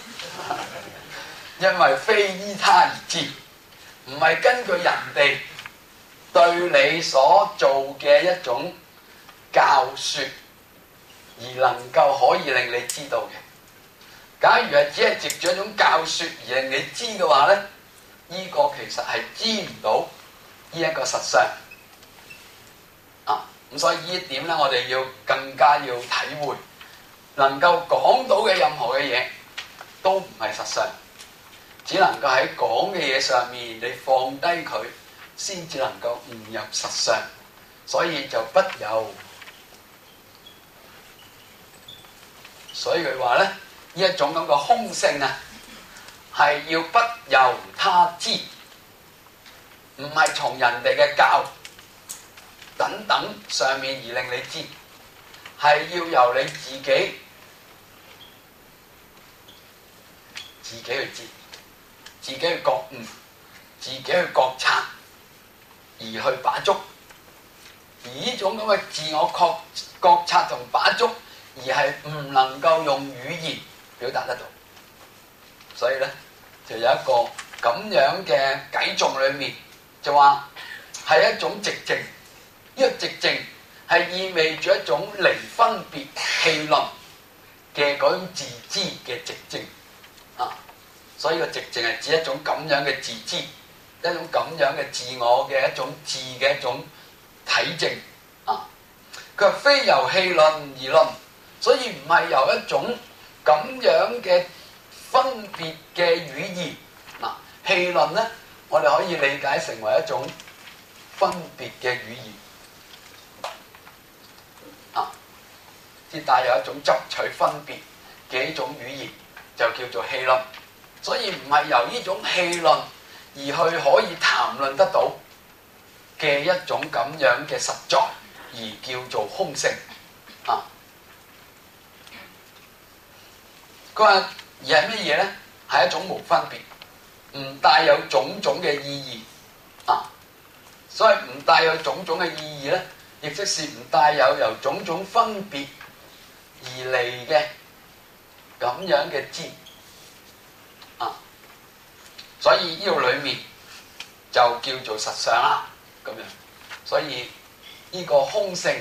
因為非依他而知，唔係根據人哋對你所做嘅一種教説而能夠可以令你知道嘅。假如係只係藉住一種教説而令你知嘅話咧，呢、這個其實係知唔到呢一個實相。咁所以呢一點咧，我哋要更加要體會，能夠講到嘅任何嘅嘢都唔係實相，只能夠喺講嘅嘢上面，你放低佢，先至能夠悟入實相。所以就不由，所以佢話咧，呢一種咁嘅空性啊，係要不由他知，唔係從人哋嘅教等等上面而令你知，係要由你自己自己去知，自己去覺悟，自己去覺察，而去把捉。而呢種咁嘅自我覺覺察同把捉，而係唔能夠用語言表達得到。所以咧，就有一個咁樣嘅偈頌裏面，就話係一種直證。呢個直證係意味住一種離分別戲論嘅嗰種自知嘅直證啊，所以個直證係指一種咁樣嘅自知，一種咁樣嘅自我嘅一種自嘅一種體證啊。佢話非由戲論而論，所以唔係由一種咁樣嘅分別嘅語言嗱。戲論咧，我哋可以理解成為一種分別嘅語言。即帶有一種執取分別嘅一種語言，就叫做戲論。所以唔係由呢種戲論而去可以談論得到嘅一種咁樣嘅實在，而叫做空性啊。佢話而係乜嘢咧？係一種無分別，唔帶有種種嘅意義啊。所以唔帶有種種嘅意義咧，亦即是唔帶有由種種分別而嚟嘅咁樣嘅知啊，所以呢度裏面就叫做實相啦咁樣。所以呢個空性，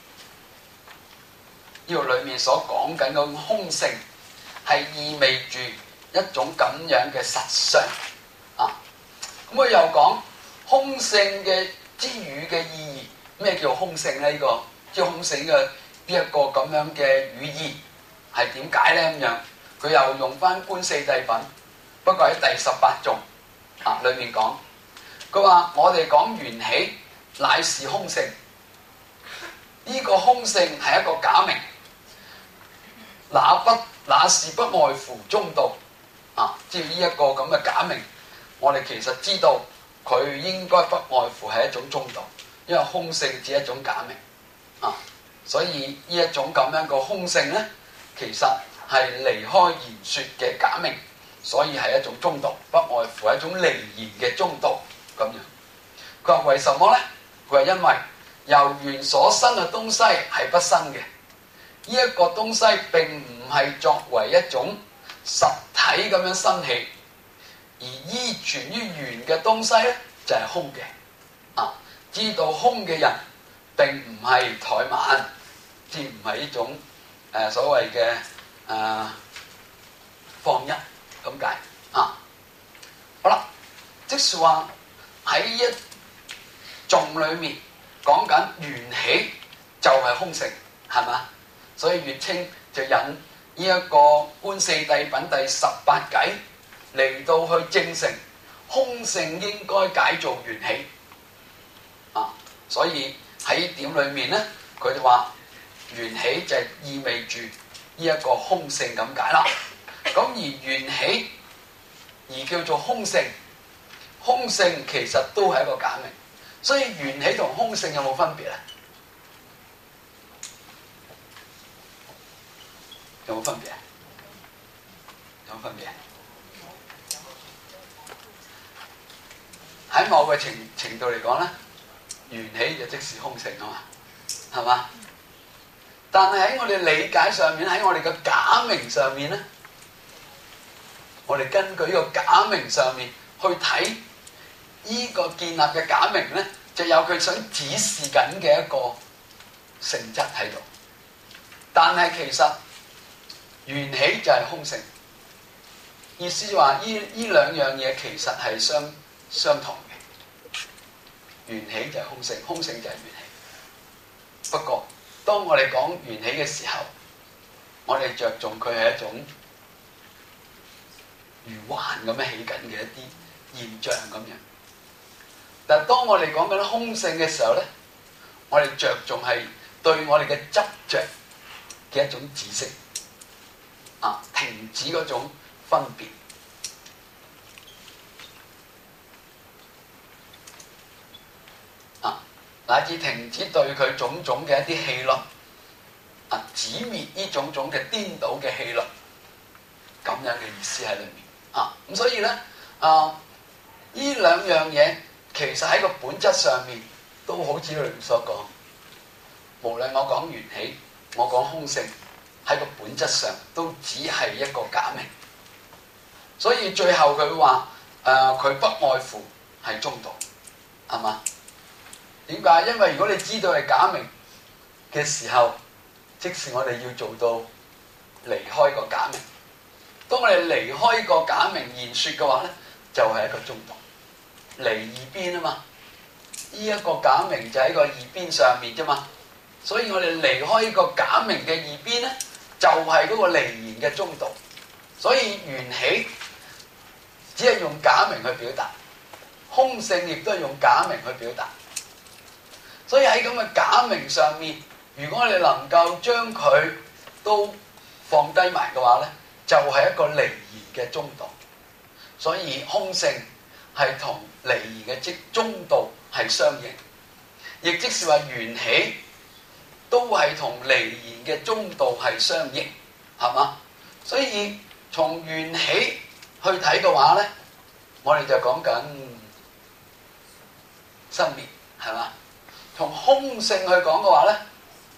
呢度裏面所講緊嘅空性，係意味住一種咁樣嘅實相啊。咁佢又講空性嘅之語嘅意義，咩叫空性咧？呢、這個即係空性嘅呢一個咁樣嘅語義係點解咧？咁樣佢又用翻觀四諦品，不過喺第十八頌啊裏面講，佢話我哋講緣起乃是空性，呢、這個空性係一個假名，那不那是不外乎中道啊！即係呢一個咁嘅假名，我哋其實知道佢應該不外乎係一種中道，因為空性只係一種假名啊，所以呢一種咁樣嘅空性咧，其實係離開言說嘅假名，所以係一種中道，不外乎係一種離言嘅中道咁樣。佢話為什麼咧？佢話因為由緣所生嘅東西係不生嘅。呢一個東西並唔係作為一種實體咁樣生起，而依存於緣嘅東西咧就係、是、空嘅。啊，知道空嘅人並唔係怠慢，即唔係呢種誒、呃、所謂嘅誒、呃、放逸咁解啊。好啦，即是話喺一頌裏面講緊緣起就係空性，係嘛？所以月稱就引呢一個觀四諦品第十八偈嚟到去證成空性應該解做緣起啊！所以喺點裏面咧，佢就話緣起就係意味住呢一個空性咁解啦。咁而緣起而叫做空性，空性其實都係一個假名，所以緣起同空性有冇分別咧？有冇分別啊？有冇分別啊？喺某個程程度嚟講咧，緣起就即是空性啊嘛，係嘛？但係喺我哋理解上面，喺我哋嘅假名上面咧，我哋根據呢個假名上面去睇呢個建立嘅假名咧，就有佢想指示緊嘅一個性質喺度。但係其實緣起就係空性，意思話呢呢兩樣嘢其實係相相同嘅。緣起就係空性，空性就係緣起。不過當我哋講緣起嘅時候，我哋着重佢係一種如幻咁樣起緊嘅一啲現象咁樣。但係當我哋講緊空性嘅時候咧，我哋着重係對我哋嘅執着嘅一種知識。啊！停止嗰種分別啊，乃至停止對佢種種嘅一啲戲論啊，止滅呢種種嘅顛倒嘅戲論，咁樣嘅意思喺裏面啊。咁所以咧啊，呢兩樣嘢其實喺個本質上面都好似佢所講，無論我講緣起，我講空性。喺個本質上都只係一個假名，所以最後佢話誒佢不外乎係中道，係嘛？點解？因為如果你知道係假名嘅時候，即使我哋要做到離開個假名，當我哋離開個假名言說嘅話咧，就係、是、一個中道，離二邊啊嘛。呢、這、一個假名就喺個二邊上面啫嘛，所以我哋離開呢個假名嘅二邊咧。就係嗰個離言嘅中道，所以緣起只係用假名去表達，空性亦都係用假名去表達。所以喺咁嘅假名上面，如果我哋能夠將佢都放低埋嘅話咧，就係、是、一個離言嘅中道。所以空性係同離言嘅即中道係相應，亦即是話緣起都係同離言嘅中道係相應，係嘛？所以從緣起去睇嘅話咧，我哋就講緊生滅，係嘛？從空性去講嘅話咧，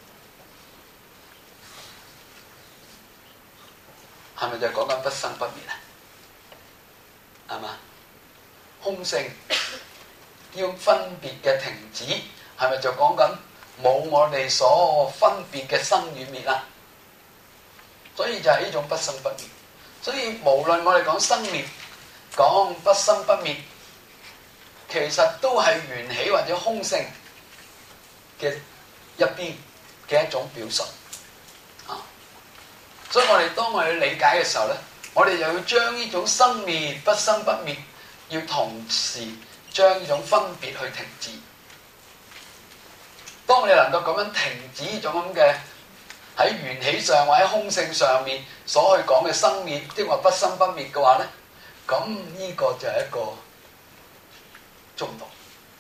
係咪就講緊不生不滅啊？係嘛？空性呢種分別嘅停止，係咪就講緊冇我哋所分別嘅生與滅啦？所以就係呢種不生不滅。所以無論我哋講生滅，講不生不滅，其實都係緣起或者空性嘅一邊嘅一種表述啊。所以我哋當我哋理解嘅時候咧，我哋就要將呢種生滅不生不滅，要同時將呢種分別去停止。當你能夠咁樣停止呢種咁嘅喺緣起上或者空性上面所去講嘅生滅，即係話不生不滅嘅話咧，咁呢個就係一個中道。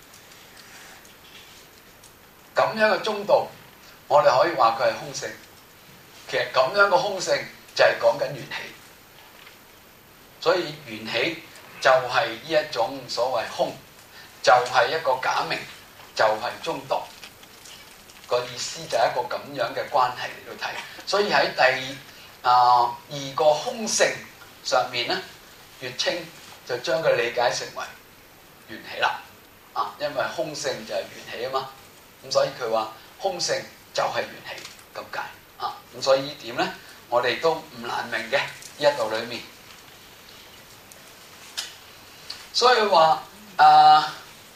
咁樣嘅中道，我哋可以話佢係空性。其實咁樣嘅空性就係講緊緣起，所以緣起就係呢一種所謂空，就係一個假名，就係中道。個意思就係一個咁樣嘅關係嚟到睇。所以喺第啊二個空性上面咧，月稱就將佢理解成為緣起啦。啊，因為空性就係緣起啊嘛，咁所以佢話空性就係緣起咁解。啊，咁所以呢點咧，我哋都唔難明嘅呢一度裏面。所以話啊，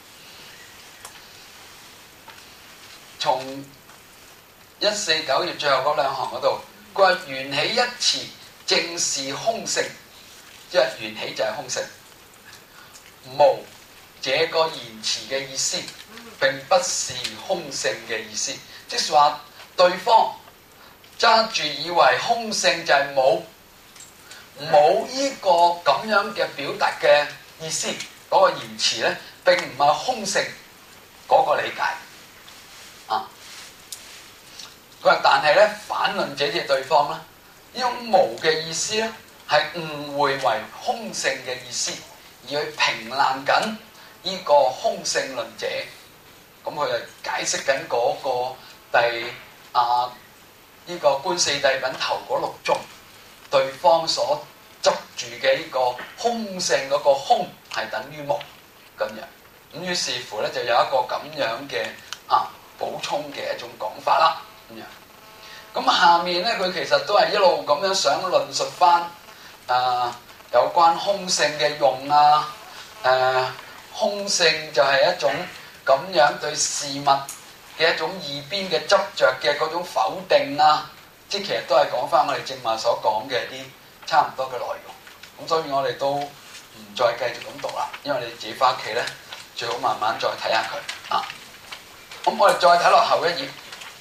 從一四九頁最後嗰兩行嗰度，佢話緣起一詞正是空性，即係緣起就係空性，無這個言辭嘅意思，並不是空性嘅意思，即是話對方揸住以為空性就係冇冇呢個咁樣嘅表達嘅意思，嗰、那個言辭咧並唔係空性嗰個理解啊。佢話但係咧反論者即係對方啦，呢種無嘅意思咧係誤會為空性嘅意思，而去評爛緊呢個空性論者。咁佢就解釋緊嗰個第啊。呢個觀四諦品頭嗰六宗，對方所執住嘅呢個空性嗰個空係等於無咁樣，咁於是乎咧就有一個咁樣嘅啊補充嘅一種講法啦咁樣。咁下面咧佢其實都係一路咁樣想論述翻啊有關空性嘅用啊，誒、啊、空性就係一種咁樣對事物嘅一種二邊嘅執着嘅嗰種否定啊，即係其實都係講翻我哋正話所講嘅啲差唔多嘅內容。咁所以我哋都唔再繼續咁讀啦，因為你自己翻屋企咧，最好慢慢再睇下佢啊。咁我哋再睇落後一頁，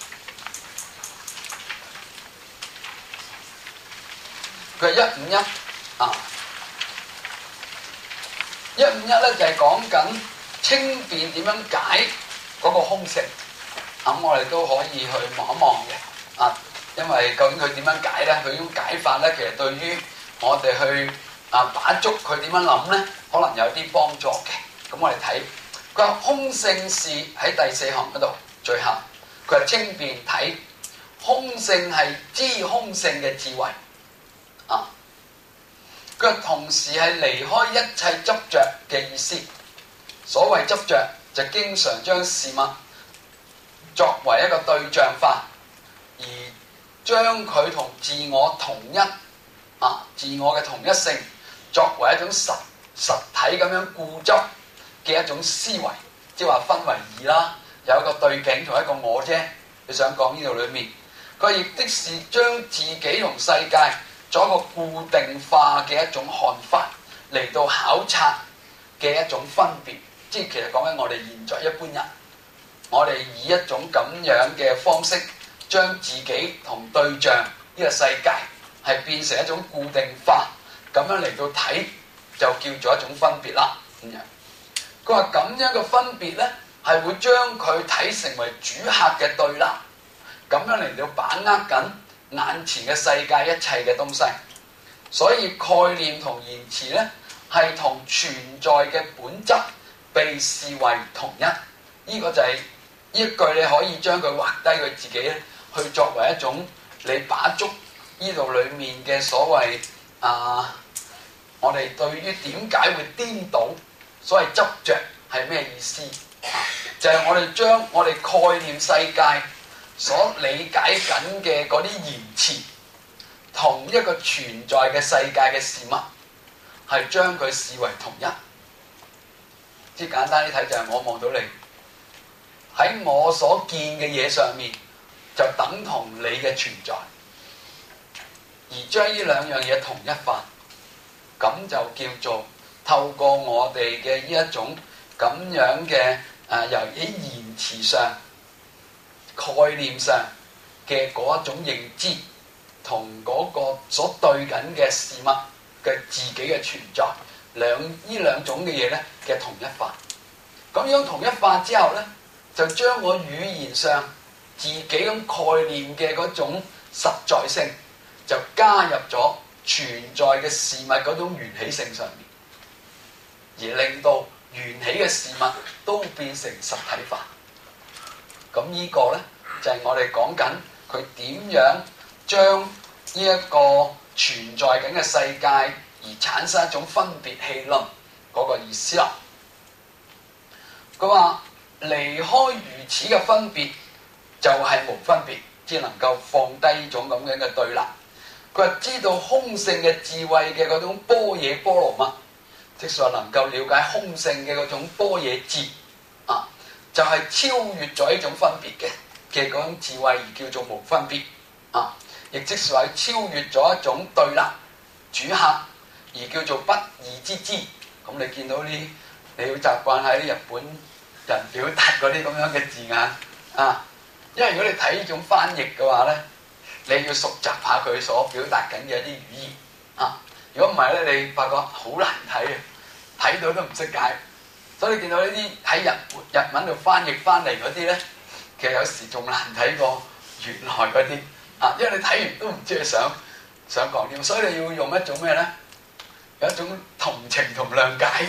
佢係一五一啊，一五一咧就係講緊稱辯點樣解嗰個空性。咁我哋都可以去望一望嘅，啊，因為究竟佢點樣解咧？佢呢種解法咧，其實對於我哋去啊把捉佢點樣諗咧，可能有啲幫助嘅。咁我哋睇，佢話空性是喺第四行嗰度，最後佢係稱辯睇空性係知空性嘅智慧，啊，佢同時係離開一切執着嘅意思。所謂執着就經常將事物作為一個對象化，而將佢同自我同一啊，自我嘅同一性作為一種實實體咁樣固執嘅一種思維，即係話分為二啦，有一個對境同一個我啫。你想講呢度裏面，佢亦的是將自己同世界作一個固定化嘅一種看法嚟到考察嘅一種分別，即係其實講緊我哋現在一般人。我哋以一種咁樣嘅方式，將自己同對象呢個世界係變成一種固定化，咁樣嚟到睇就叫做一種分別啦。咁樣，佢話咁樣嘅分別咧，係會將佢睇成為主客嘅對立，咁樣嚟到把握緊眼前嘅世界一切嘅東西。所以概念同言辭咧，係同存在嘅本質被視為同一。呢、這個就係、是。呢一句你可以將佢畫低佢自己咧，去作為一種你把捉呢度裡面嘅所謂啊，我哋對於點解會顛倒所謂執着係咩意思？就係、是、我哋將我哋概念世界所理解緊嘅嗰啲言辭，同一個存在嘅世界嘅事物，係將佢視為同一。即係簡單啲睇，就係我望到你喺我所見嘅嘢上面，就等同你嘅存在，而將呢兩樣嘢統一化，咁就叫做透過我哋嘅呢一種咁樣嘅誒，由喺言辭上、概念上嘅嗰一種認知，同嗰個所對緊嘅事物嘅自己嘅存在，兩呢兩種嘅嘢咧嘅統一化。咁樣統一化之後咧，就將我語言上自己咁概念嘅嗰種實在性，就加入咗存在嘅事物嗰種緣起性上面，而令到緣起嘅事物都變成實體化。咁呢個咧就係、是、我哋講緊佢點樣將呢一個存在緊嘅世界而產生一種分別氣論嗰個意思啦。佢話離開如此嘅分別就係無分別，只能夠放低呢種咁樣嘅對立。佢話知道空性嘅智慧嘅嗰種般若波羅蜜，即係話能夠了解空性嘅嗰種般若智啊，就係、是、超越咗呢種分別嘅嘅嗰種智慧而叫做無分別啊，亦即係話超越咗一種對立主客而叫做不二之知。咁你見到呢，你要習慣喺日本人表達嗰啲咁樣嘅字眼啊，因為如果你睇呢種翻譯嘅話咧，你要熟習下佢所表達緊嘅一啲語言啊。如果唔係咧，你發覺好難睇嘅，睇到都唔識解。所以你見到呢啲喺日日文度翻譯翻嚟嗰啲咧，其實有時仲難睇過原來嗰啲啊，因為你睇完都唔知佢想想講點，所以你要用一種咩咧？有一種同情同諒解。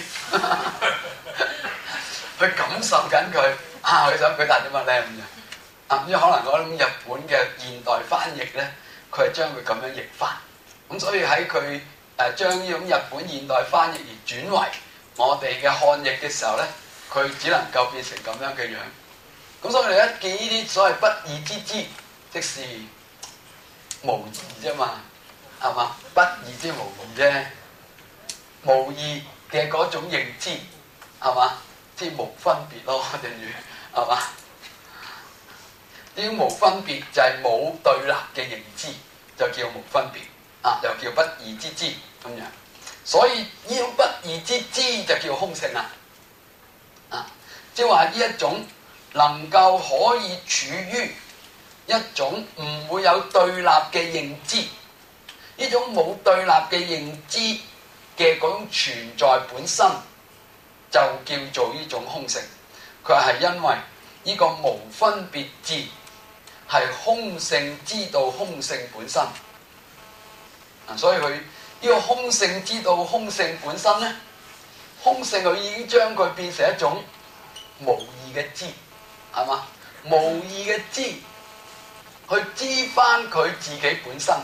去感受緊佢啊！佢想表達啲乜咧咁樣啊？因為可能嗰種日本嘅現代翻譯咧，佢係將佢咁樣譯翻，咁所以喺佢誒將呢種日本現代翻譯而轉為我哋嘅漢譯嘅時候咧，佢只能夠變成咁樣嘅樣。咁所以你一見呢啲所謂不二之知，即是無異啫嘛，係嘛？不二之無異啫，無異嘅嗰種認知係嘛？即係無分別咯，正如係嘛？呢種無分別就係冇對立嘅認知，就叫無分別啊，又叫不二之知咁樣。所以呢種不二之知就叫空性啦，啊，即係話呢一種能夠可以處於一種唔會有對立嘅認知，呢種冇對立嘅認知嘅嗰種存在本身，就叫做呢種空性。佢係因為呢個無分別智係空性知道空性本身，啊，所以佢呢個空性知道空性本身咧，空性佢已經將佢變成一種無義嘅知，係嘛？無義嘅知去知翻佢自己本身，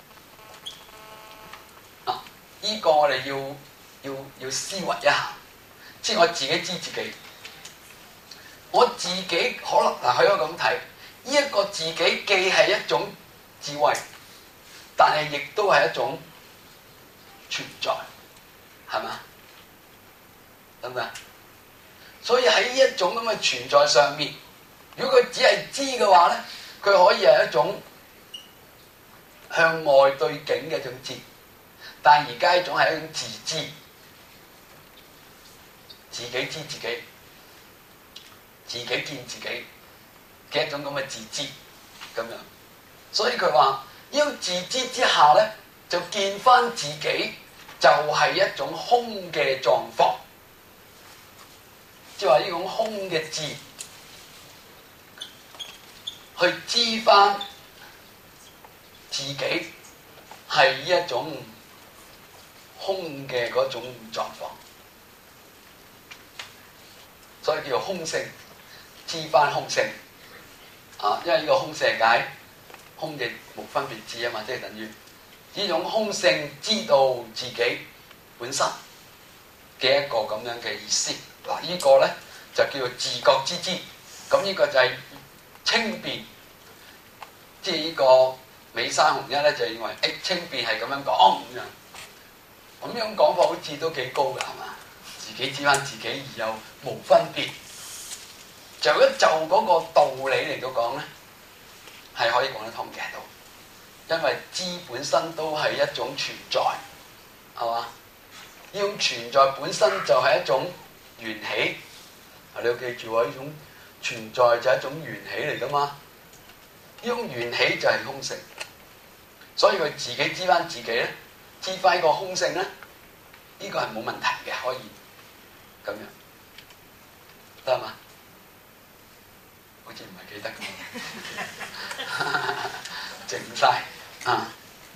啊，呢個我哋要要要思維一下。即係我自己知自己，我自己可能嗱，可以咁睇，呢一個自己既係一種智慧，但係亦都係一種存在，係嘛？得唔得？所以喺呢一種咁嘅存在上面，如果佢只係知嘅話咧，佢可以係一種向外對境嘅一種知，但係而家一種係一種自知。自己知自己，自己見自己嘅一種咁嘅自知咁樣，所以佢話呢種自知之下咧，就見翻自己就係一種空嘅狀況，即係話呢種空嘅智去知翻自己係一種空嘅嗰種狀況。所以叫做空性，知翻空性啊！因為呢個空性解空嘅無分別智啊嘛，即係等於呢種空性知道自己本身嘅一個咁樣嘅意思嗱，呢個咧就叫做自覺之知。咁呢個就係清辯，即係呢個美山弘一咧就認為誒清辯係咁樣講咁樣。咁樣講法好似都幾高㗎，係嘛？自己知翻自己而又無分別。就一就嗰個道理嚟到講咧，係可以講得通嘅都，因為知本身都係一種存在，係嘛？呢種存在本身就係一種緣起，你要記住喎，呢種存在就係一種緣起嚟噶嘛。呢種緣起就係空性，所以佢自己知翻自己咧，知翻個空性咧，呢個係冇問題嘅，可以咁樣得嘛？好似唔係幾得咁，靜晒啊！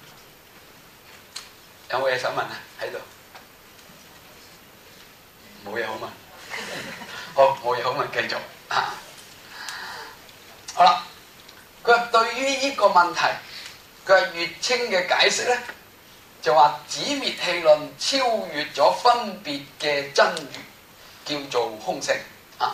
有冇嘢想問啊？喺度冇嘢好問，好冇嘢好問，繼續啊！好啦，佢話對於呢個問題，佢係月稱嘅解釋咧，就話止滅氣論超越咗分別嘅真如，叫做空性啊！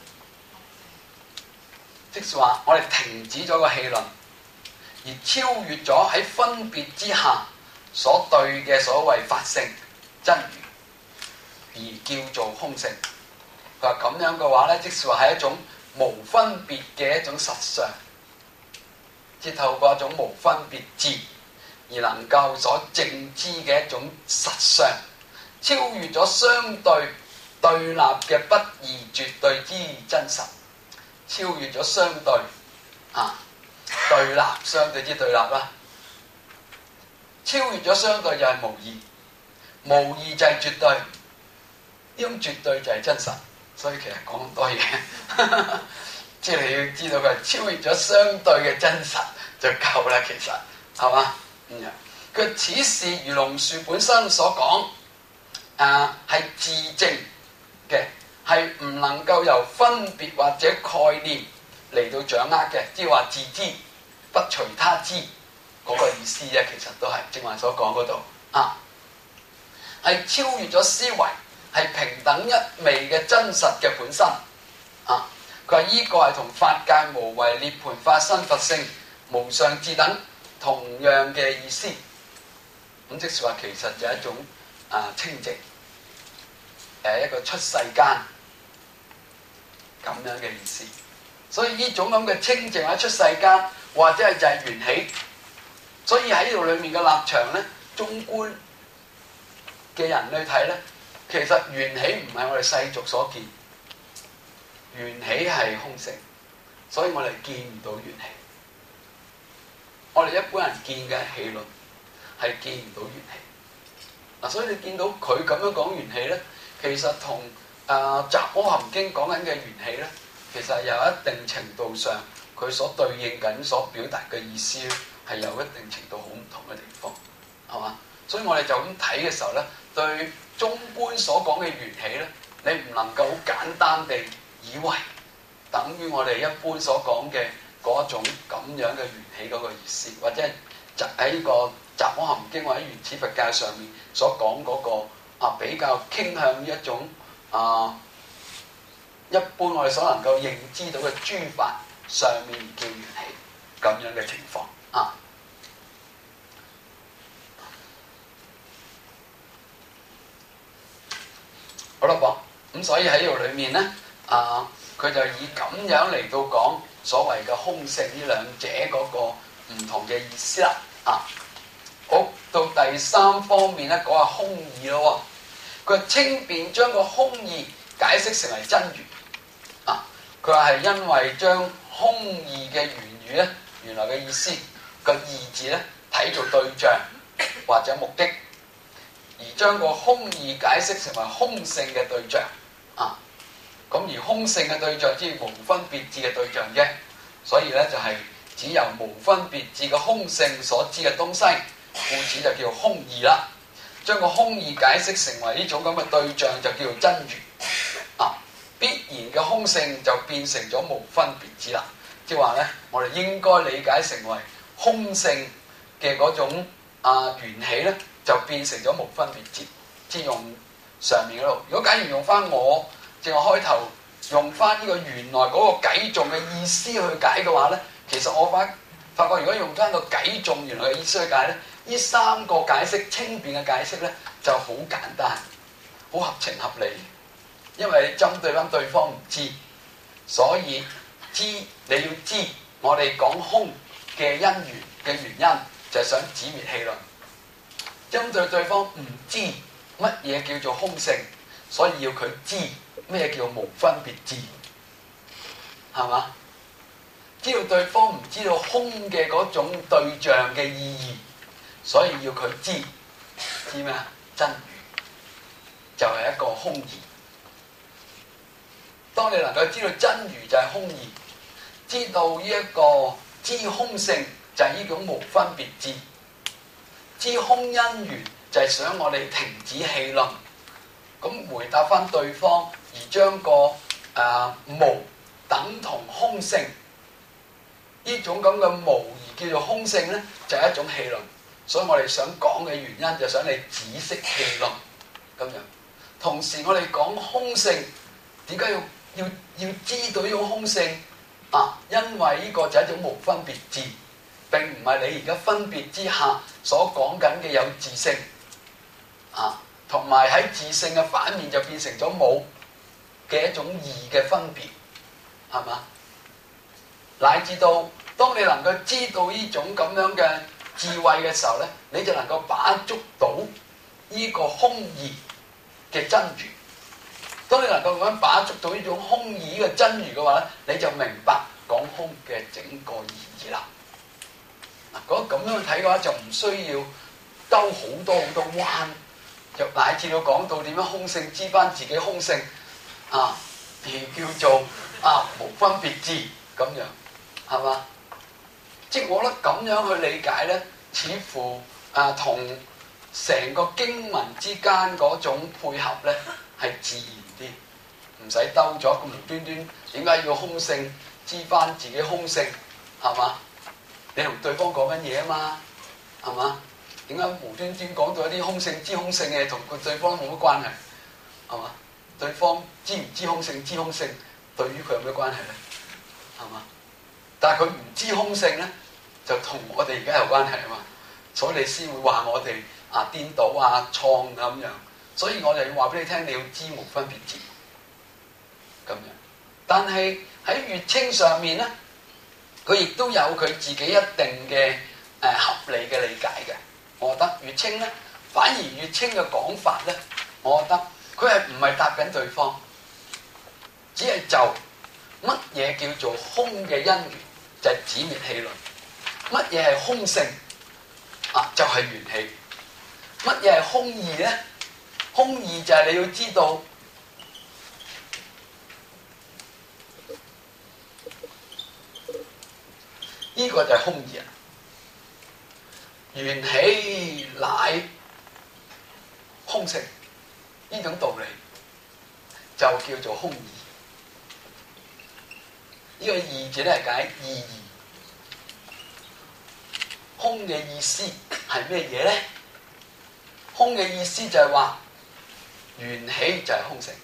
即是話，我哋停止咗個氣論，而超越咗喺分別之下所對嘅所謂法性真如，而叫做空性。佢話咁樣嘅話咧，即是話係一種無分別嘅一種實相，即透過一種無分別智而能夠所證知嘅一種實相，超越咗相對對立嘅不二絕對之真實。超越咗相對啊，對立相對之對立啦。超越咗相對就係無異，無異就係絕對。呢種絕對就係真實，所以其實講咁多嘢，即係你要知道佢係超越咗相對嘅真實就夠啦。其實係嘛？嗯，佢此事如龍樹本身所講，啊係自證嘅。係唔能夠由分別或者概念嚟到掌握嘅，即係話自知不隨他知嗰、那個意思啫。其實都係正話所講嗰度啊，係超越咗思維，係平等一味嘅真實嘅本身啊。佢話依個係同法界無為涅槃法身佛性無上智等同樣嘅意思。咁即係話其實就係一種啊清淨，誒一個出世間。咁樣嘅意思，所以呢種咁嘅清淨喺出世間，或者係就係緣起，所以喺呢度裏面嘅立場咧，中觀嘅人去睇咧，其實緣起唔係我哋世俗所見，緣起係空性，所以我哋見唔到緣起。我哋一般人見嘅氣論係見唔到緣起。嗱，所以你見到佢咁樣講緣起咧，其實同誒《雜阿含經》講緊嘅緣起咧，其實有一定程度上，佢所對應緊、所表達嘅意思咧，係有一定程度好唔同嘅地方，係嘛？所以我哋就咁睇嘅時候咧，對中觀所講嘅緣起咧，你唔能夠好簡單地以為等於我哋一般所講嘅嗰種咁樣嘅緣起嗰個意思，或者係就喺呢個《雜阿含經》或者原始佛教上面所講嗰個啊比較傾向於一種。啊！一般我哋所能夠認知到嘅諸法上面叫緣起咁樣嘅情況啊。好啦噃，咁所以喺呢度裏面咧，啊，佢就以咁樣嚟到講所謂嘅空性呢兩者嗰個唔同嘅意思啦。啊，好，到第三方面咧，講下空義咯。佢清辯將個空義解釋成為真如啊！佢話係因為將空義嘅原語咧，原來嘅意思個義字咧睇做對象或者目的，而將個空義解釋成為空性嘅對象啊！咁而空性嘅對象即係無分別智嘅對象啫，所以咧就係只由無分別智嘅空性所知嘅東西，故此就叫空義啦。將個空義解釋成為呢種咁嘅對象，就叫做真如啊！必然嘅空性就變成咗無分別智啦。即係話咧，我哋應該理解成為空性嘅嗰種啊緣起咧，就變成咗無分別智。即係用上面嗰度。如果假如用翻我淨係開頭用翻呢個原來嗰個偈頌嘅意思去解嘅話咧，其實我發發覺如果用翻個偈頌原來嘅意思去解咧，呢三個解釋清辯嘅解釋咧就好簡單，好合情合理。因為你針對翻對方唔知，所以知你要知我哋講空嘅因緣嘅原因，就係想止滅氣論。針對對方唔知乜嘢叫做空性，所以要佢知咩叫無分別智，係嘛？知道對方唔知道空嘅嗰種對象嘅意義，所以要佢知知咩啊？真如就係一個空義。當你能夠知道真如就係空義，知道呢一個知空性就係呢種無分別智，知空因緣就係想我哋停止氣論，咁回答翻對方而將個誒、呃、無等同空性呢種咁嘅無而叫做空性咧，就係、是、一種氣論。所以我哋想講嘅原因就係想你止息氣論咁樣。同時我哋講空性，點解要要要知道呢種空性啊？因為呢個就係一種無分別智，並唔係你而家分別之下所講緊嘅有自性啊，同埋喺自性嘅反面就變成咗冇嘅一種異嘅分別，係嘛？乃至到當你能夠知道呢種咁樣嘅智慧嘅時候咧，你就能夠把捉到呢個空義嘅真如。當你能夠咁樣把捉到呢種空義嘅真如嘅話咧，你就明白講空嘅整個意義啦。嗱，如果咁樣去睇嘅話，就唔需要兜好多好多彎，就乃至到講到點樣空性知翻自己空性啊，而叫做啊無分別智咁樣，係嘛？即係我覺得咁樣去理解咧，似乎啊同成個經文之間嗰種配合咧係自然啲，唔使兜咗咁無端端，點解要空性知翻自己空性，係嘛？你同對方講緊嘢啊嘛，係嘛？點解無端端講到一啲空性知空性嘅，同個對方冇乜關係，係嘛？對方知唔知空性知空性，對於佢有咩關係咧？係嘛？但係佢唔知空性咧，就同我哋而家有關係啊嘛，所以你先會話我哋啊顛倒啊創啊咁樣，所以我就要話俾你聽，你要知無分別智咁樣。但係喺月稱上面咧，佢亦都有佢自己一定嘅誒合理嘅理解嘅。我覺得月稱咧，反而月稱嘅講法咧，我覺得佢係唔係答緊對方，只係就乜嘢叫做空嘅因緣，就係止滅氣論。乜嘢係空性啊？就係緣起。乜嘢係空義咧？空義就係你要知道，呢個就係空義啊！緣起乃空性，呢種道理就叫做空義。呢個義字咧係解意義。空嘅意思係咩嘢咧？空嘅意思就係話緣起就係空性，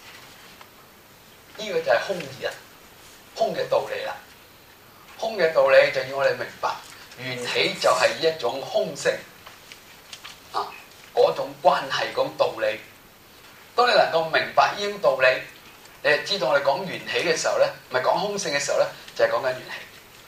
呢、這個就係空義啊！空嘅道理啦，空嘅道理就要我哋明白，緣起就係一種空性啊，嗰種關係，嗰種道理。當你能夠明白呢種道理，你就知道我哋講緣起嘅時候咧，唔係講空性嘅時候咧，就係講緊緣起。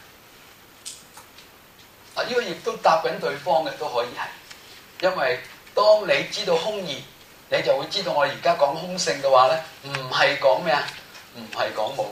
啊！呢個亦都答緊對方嘅都可以係，因為當你知道空義，你就會知道我而家講空性嘅話咧，唔係講咩啊？唔係講冇，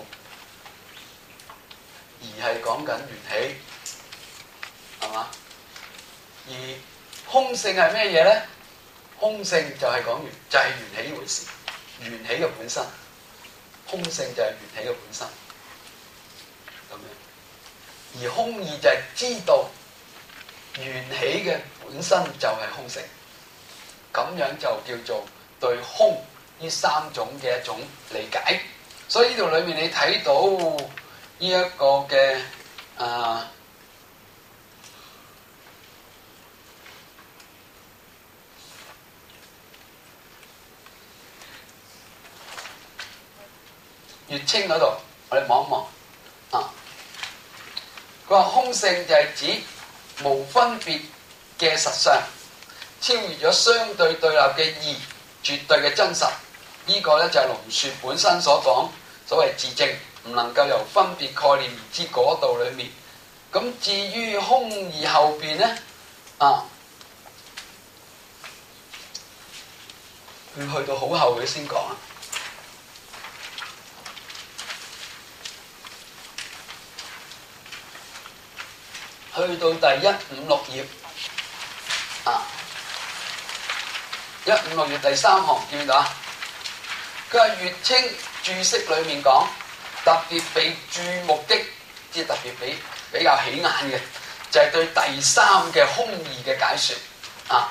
而係講緊緣起，係嘛？而空性係咩嘢咧？空性就係講緣，就係緣起呢回事，緣起嘅本身。空性就係緣起嘅本身，咁樣。而空義就係知道緣起嘅本身就係空性，咁樣就叫做對空呢三種嘅一種理解。所以呢度裏面你睇到呢一個嘅啊月稱嗰度，我哋望一望啊。佢話空性就係指無分別嘅實相，超越咗相對對立嘅義，絕對嘅真實。呢、這個咧就係龍樹本身所講所謂自證，唔能夠由分別概念而知嗰度裏面。咁至於空義後邊咧啊，佢去到好後嘅先講啊。去到第一五六頁啊，一五六頁第三行見唔見到啊？佢話月稱注釋裏面講，特別被注目的，即係特別比比較起眼嘅，就係、是、對第三嘅空義嘅解説啊。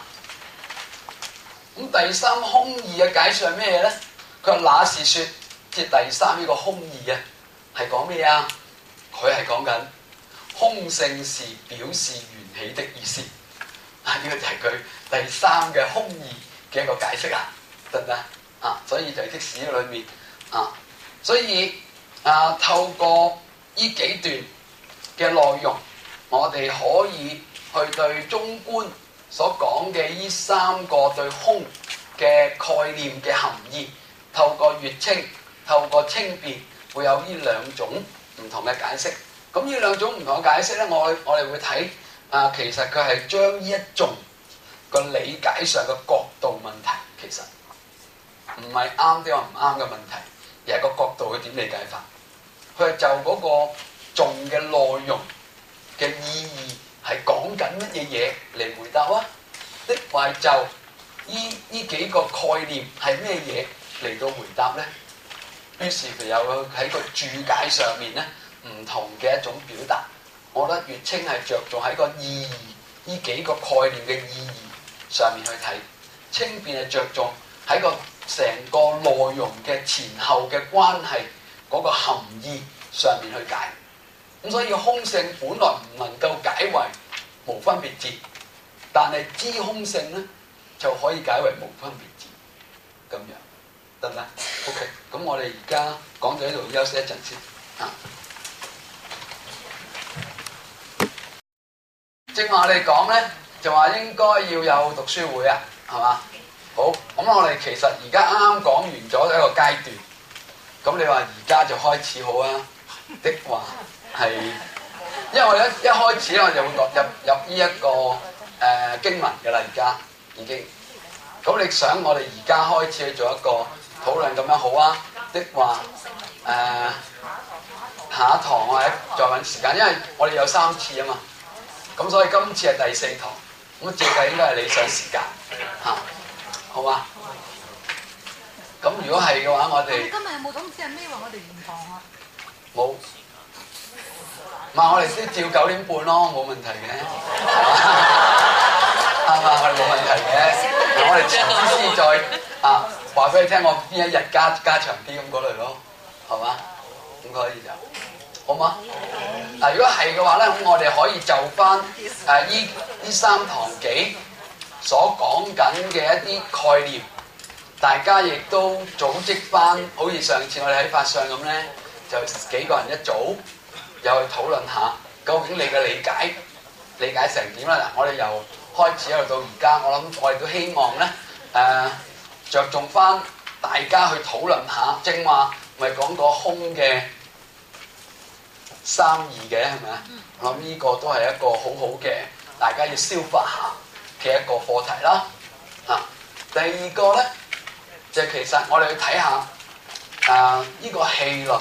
咁第三空義嘅解説係咩嘢咧？佢話那是説，即係第三呢個空義啊，係講咩啊？佢係講緊空性是表示緣起的意思啊！呢、這個就係佢第三嘅空義嘅一個解釋啊，得唔得啊？所以就係即使裏面啊，所以啊，透過呢幾段嘅內容，我哋可以去對中觀所講嘅呢三個對空嘅概念嘅含義，透過月稱、透過稱辯，會有呢兩種唔同嘅解釋。咁呢兩種唔同嘅解釋咧，我我哋會睇啊，其實佢係將呢一種個理解上嘅角度問題，其實唔係啱定唔啱嘅問題，而係個角度佢點理解法。佢係就嗰個重嘅內容嘅意義係講緊乜嘢嘢嚟回答啊？的或係就呢呢幾個概念係咩嘢嚟到回答咧？於是佢有喺個注解上面咧，唔同嘅一種表達，我覺得月稱係着重喺個意義，呢幾個概念嘅意義上面去睇；稱辯係着重喺個成個內容嘅前後嘅關係嗰個含義上面去解。咁所以空性本來唔能夠解為無分別智，但係知空性咧就可以解為無分別智，咁樣得唔得 ？OK，咁我哋而家講到呢度，休息一陣先啊。正話我哋講咧，就話應該要有讀書會啊，係嘛？好，咁我哋其實而家啱啱講完咗一個階段，咁你話而家就開始好啊？的話係，因為我一一開始我就會入入呢一個誒、呃、經文嘅啦，而家已經。咁你想我哋而家開始去做一個討論咁樣好啊？的話誒、呃，下一堂或者再揾時間，因為我哋有三次啊嘛。咁所以今次係第四堂，咁照計應該係理想時間嚇、啊，好嘛？咁如果係嘅話，我哋今日有冇通知係咩話我哋唔堂啊？ 冇，唔係我哋先照九點半咯，冇問題嘅，係嘛？我哋冇問題嘅，我哋遲啲先再啊話俾你聽，我邊一日加加長啲咁嗰類咯，係嘛？咁可以就。好嘛？嗱，如果係嘅話咧，咁我哋可以就翻誒依依三堂幾所講緊嘅一啲概念，大家亦都組織翻，好似上次我哋喺法相咁咧，就幾個人一組，又去討論下究竟你嘅理解理解成點啦？嗱，我哋由開始一路到而家，我諗我哋都希望咧誒着重翻大家去討論下，正話咪講個空嘅三義嘅係咪啊？我諗呢個都係一個好好嘅，大家要消化下嘅一個課題啦。啊，第二個咧就係、其實我哋去睇下啊呢、這個氣論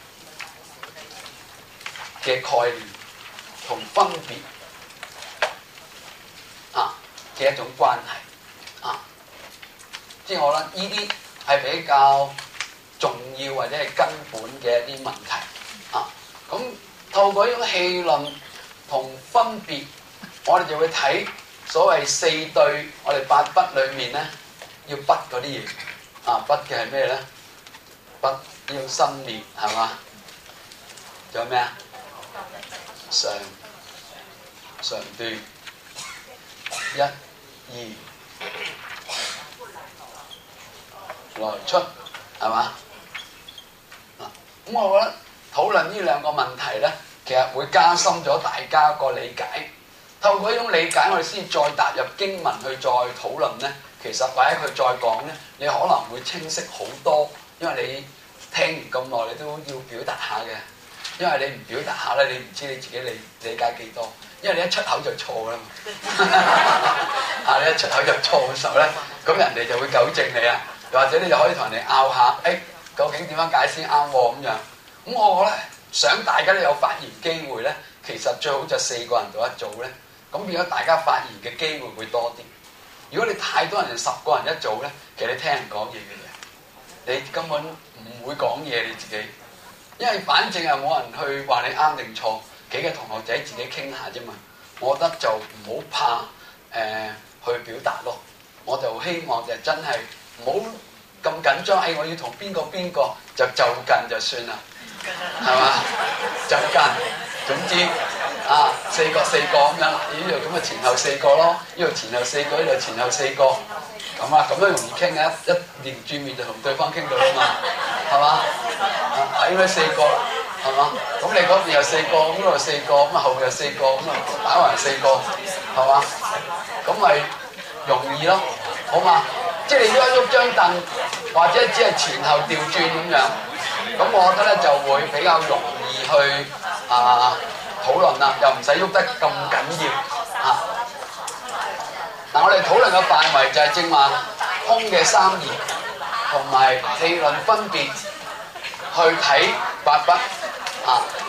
嘅概念同分別啊嘅一種關係啊，即係我覺得呢啲係比較重要或者係根本嘅一啲問題啊。咁透過呢種氣論同分別，我哋就會睇所謂四對我哋八筆裏面咧要筆嗰啲嘢啊，筆嘅係咩咧？筆要生滅係嘛？仲有咩啊？常常斷一二來出係嘛？ 咁我覺得討論呢兩個問題咧，其實會加深咗大家個理解。透過呢種理解，我哋先再踏入經文去再討論咧。其實或者佢再講咧，你可能會清晰好多，因為你聽完咁耐，你都要表達下嘅。因為你唔表達下咧，你唔知你自己理理解幾多。因為你一出口就錯㗎啦嘛。啊，你一出口就錯嘅時候咧，咁人哋就會糾正你啊。又或者你就可以同人哋拗下，誒、欸，究竟點樣解先啱喎咁樣。咁我覺得想大家都有發言機會咧，其實最好就四個人做一組咧，咁變咗大家發言嘅機會會多啲。如果你太多人，十個人一組咧，其實你聽人講嘢嘅嘢，你根本唔會講嘢你自己，因為反正係冇人去話你啱定錯，幾個同學仔自己傾下啫嘛。我覺得就唔好怕誒、呃、去表達咯。我就希望就真係唔好咁緊張，誒、哎、我要同邊個邊個就就近就算啦，係嘛？就近，總之啊四個四個咁樣，呢度咁啊前後四個咯，呢度前後四個，呢度前後四個，咁啊咁樣容易傾嘅，一連住面就同對方傾到啦嘛，係嘛？睇咗四個，係嘛？咁你嗰邊有四個，咁嗰度四個，咁啊後邊有四個，咁啊打橫四個，係嘛？咁咪容易咯，好嘛？即係你喐一喐張凳，或者只係前後調轉咁樣，咁我覺得咧就會比較容易去啊討論啦，又唔使喐得咁緊要啊。嗱，我哋討論嘅範圍就係正話空嘅三義同埋理論分別去睇八筆啊。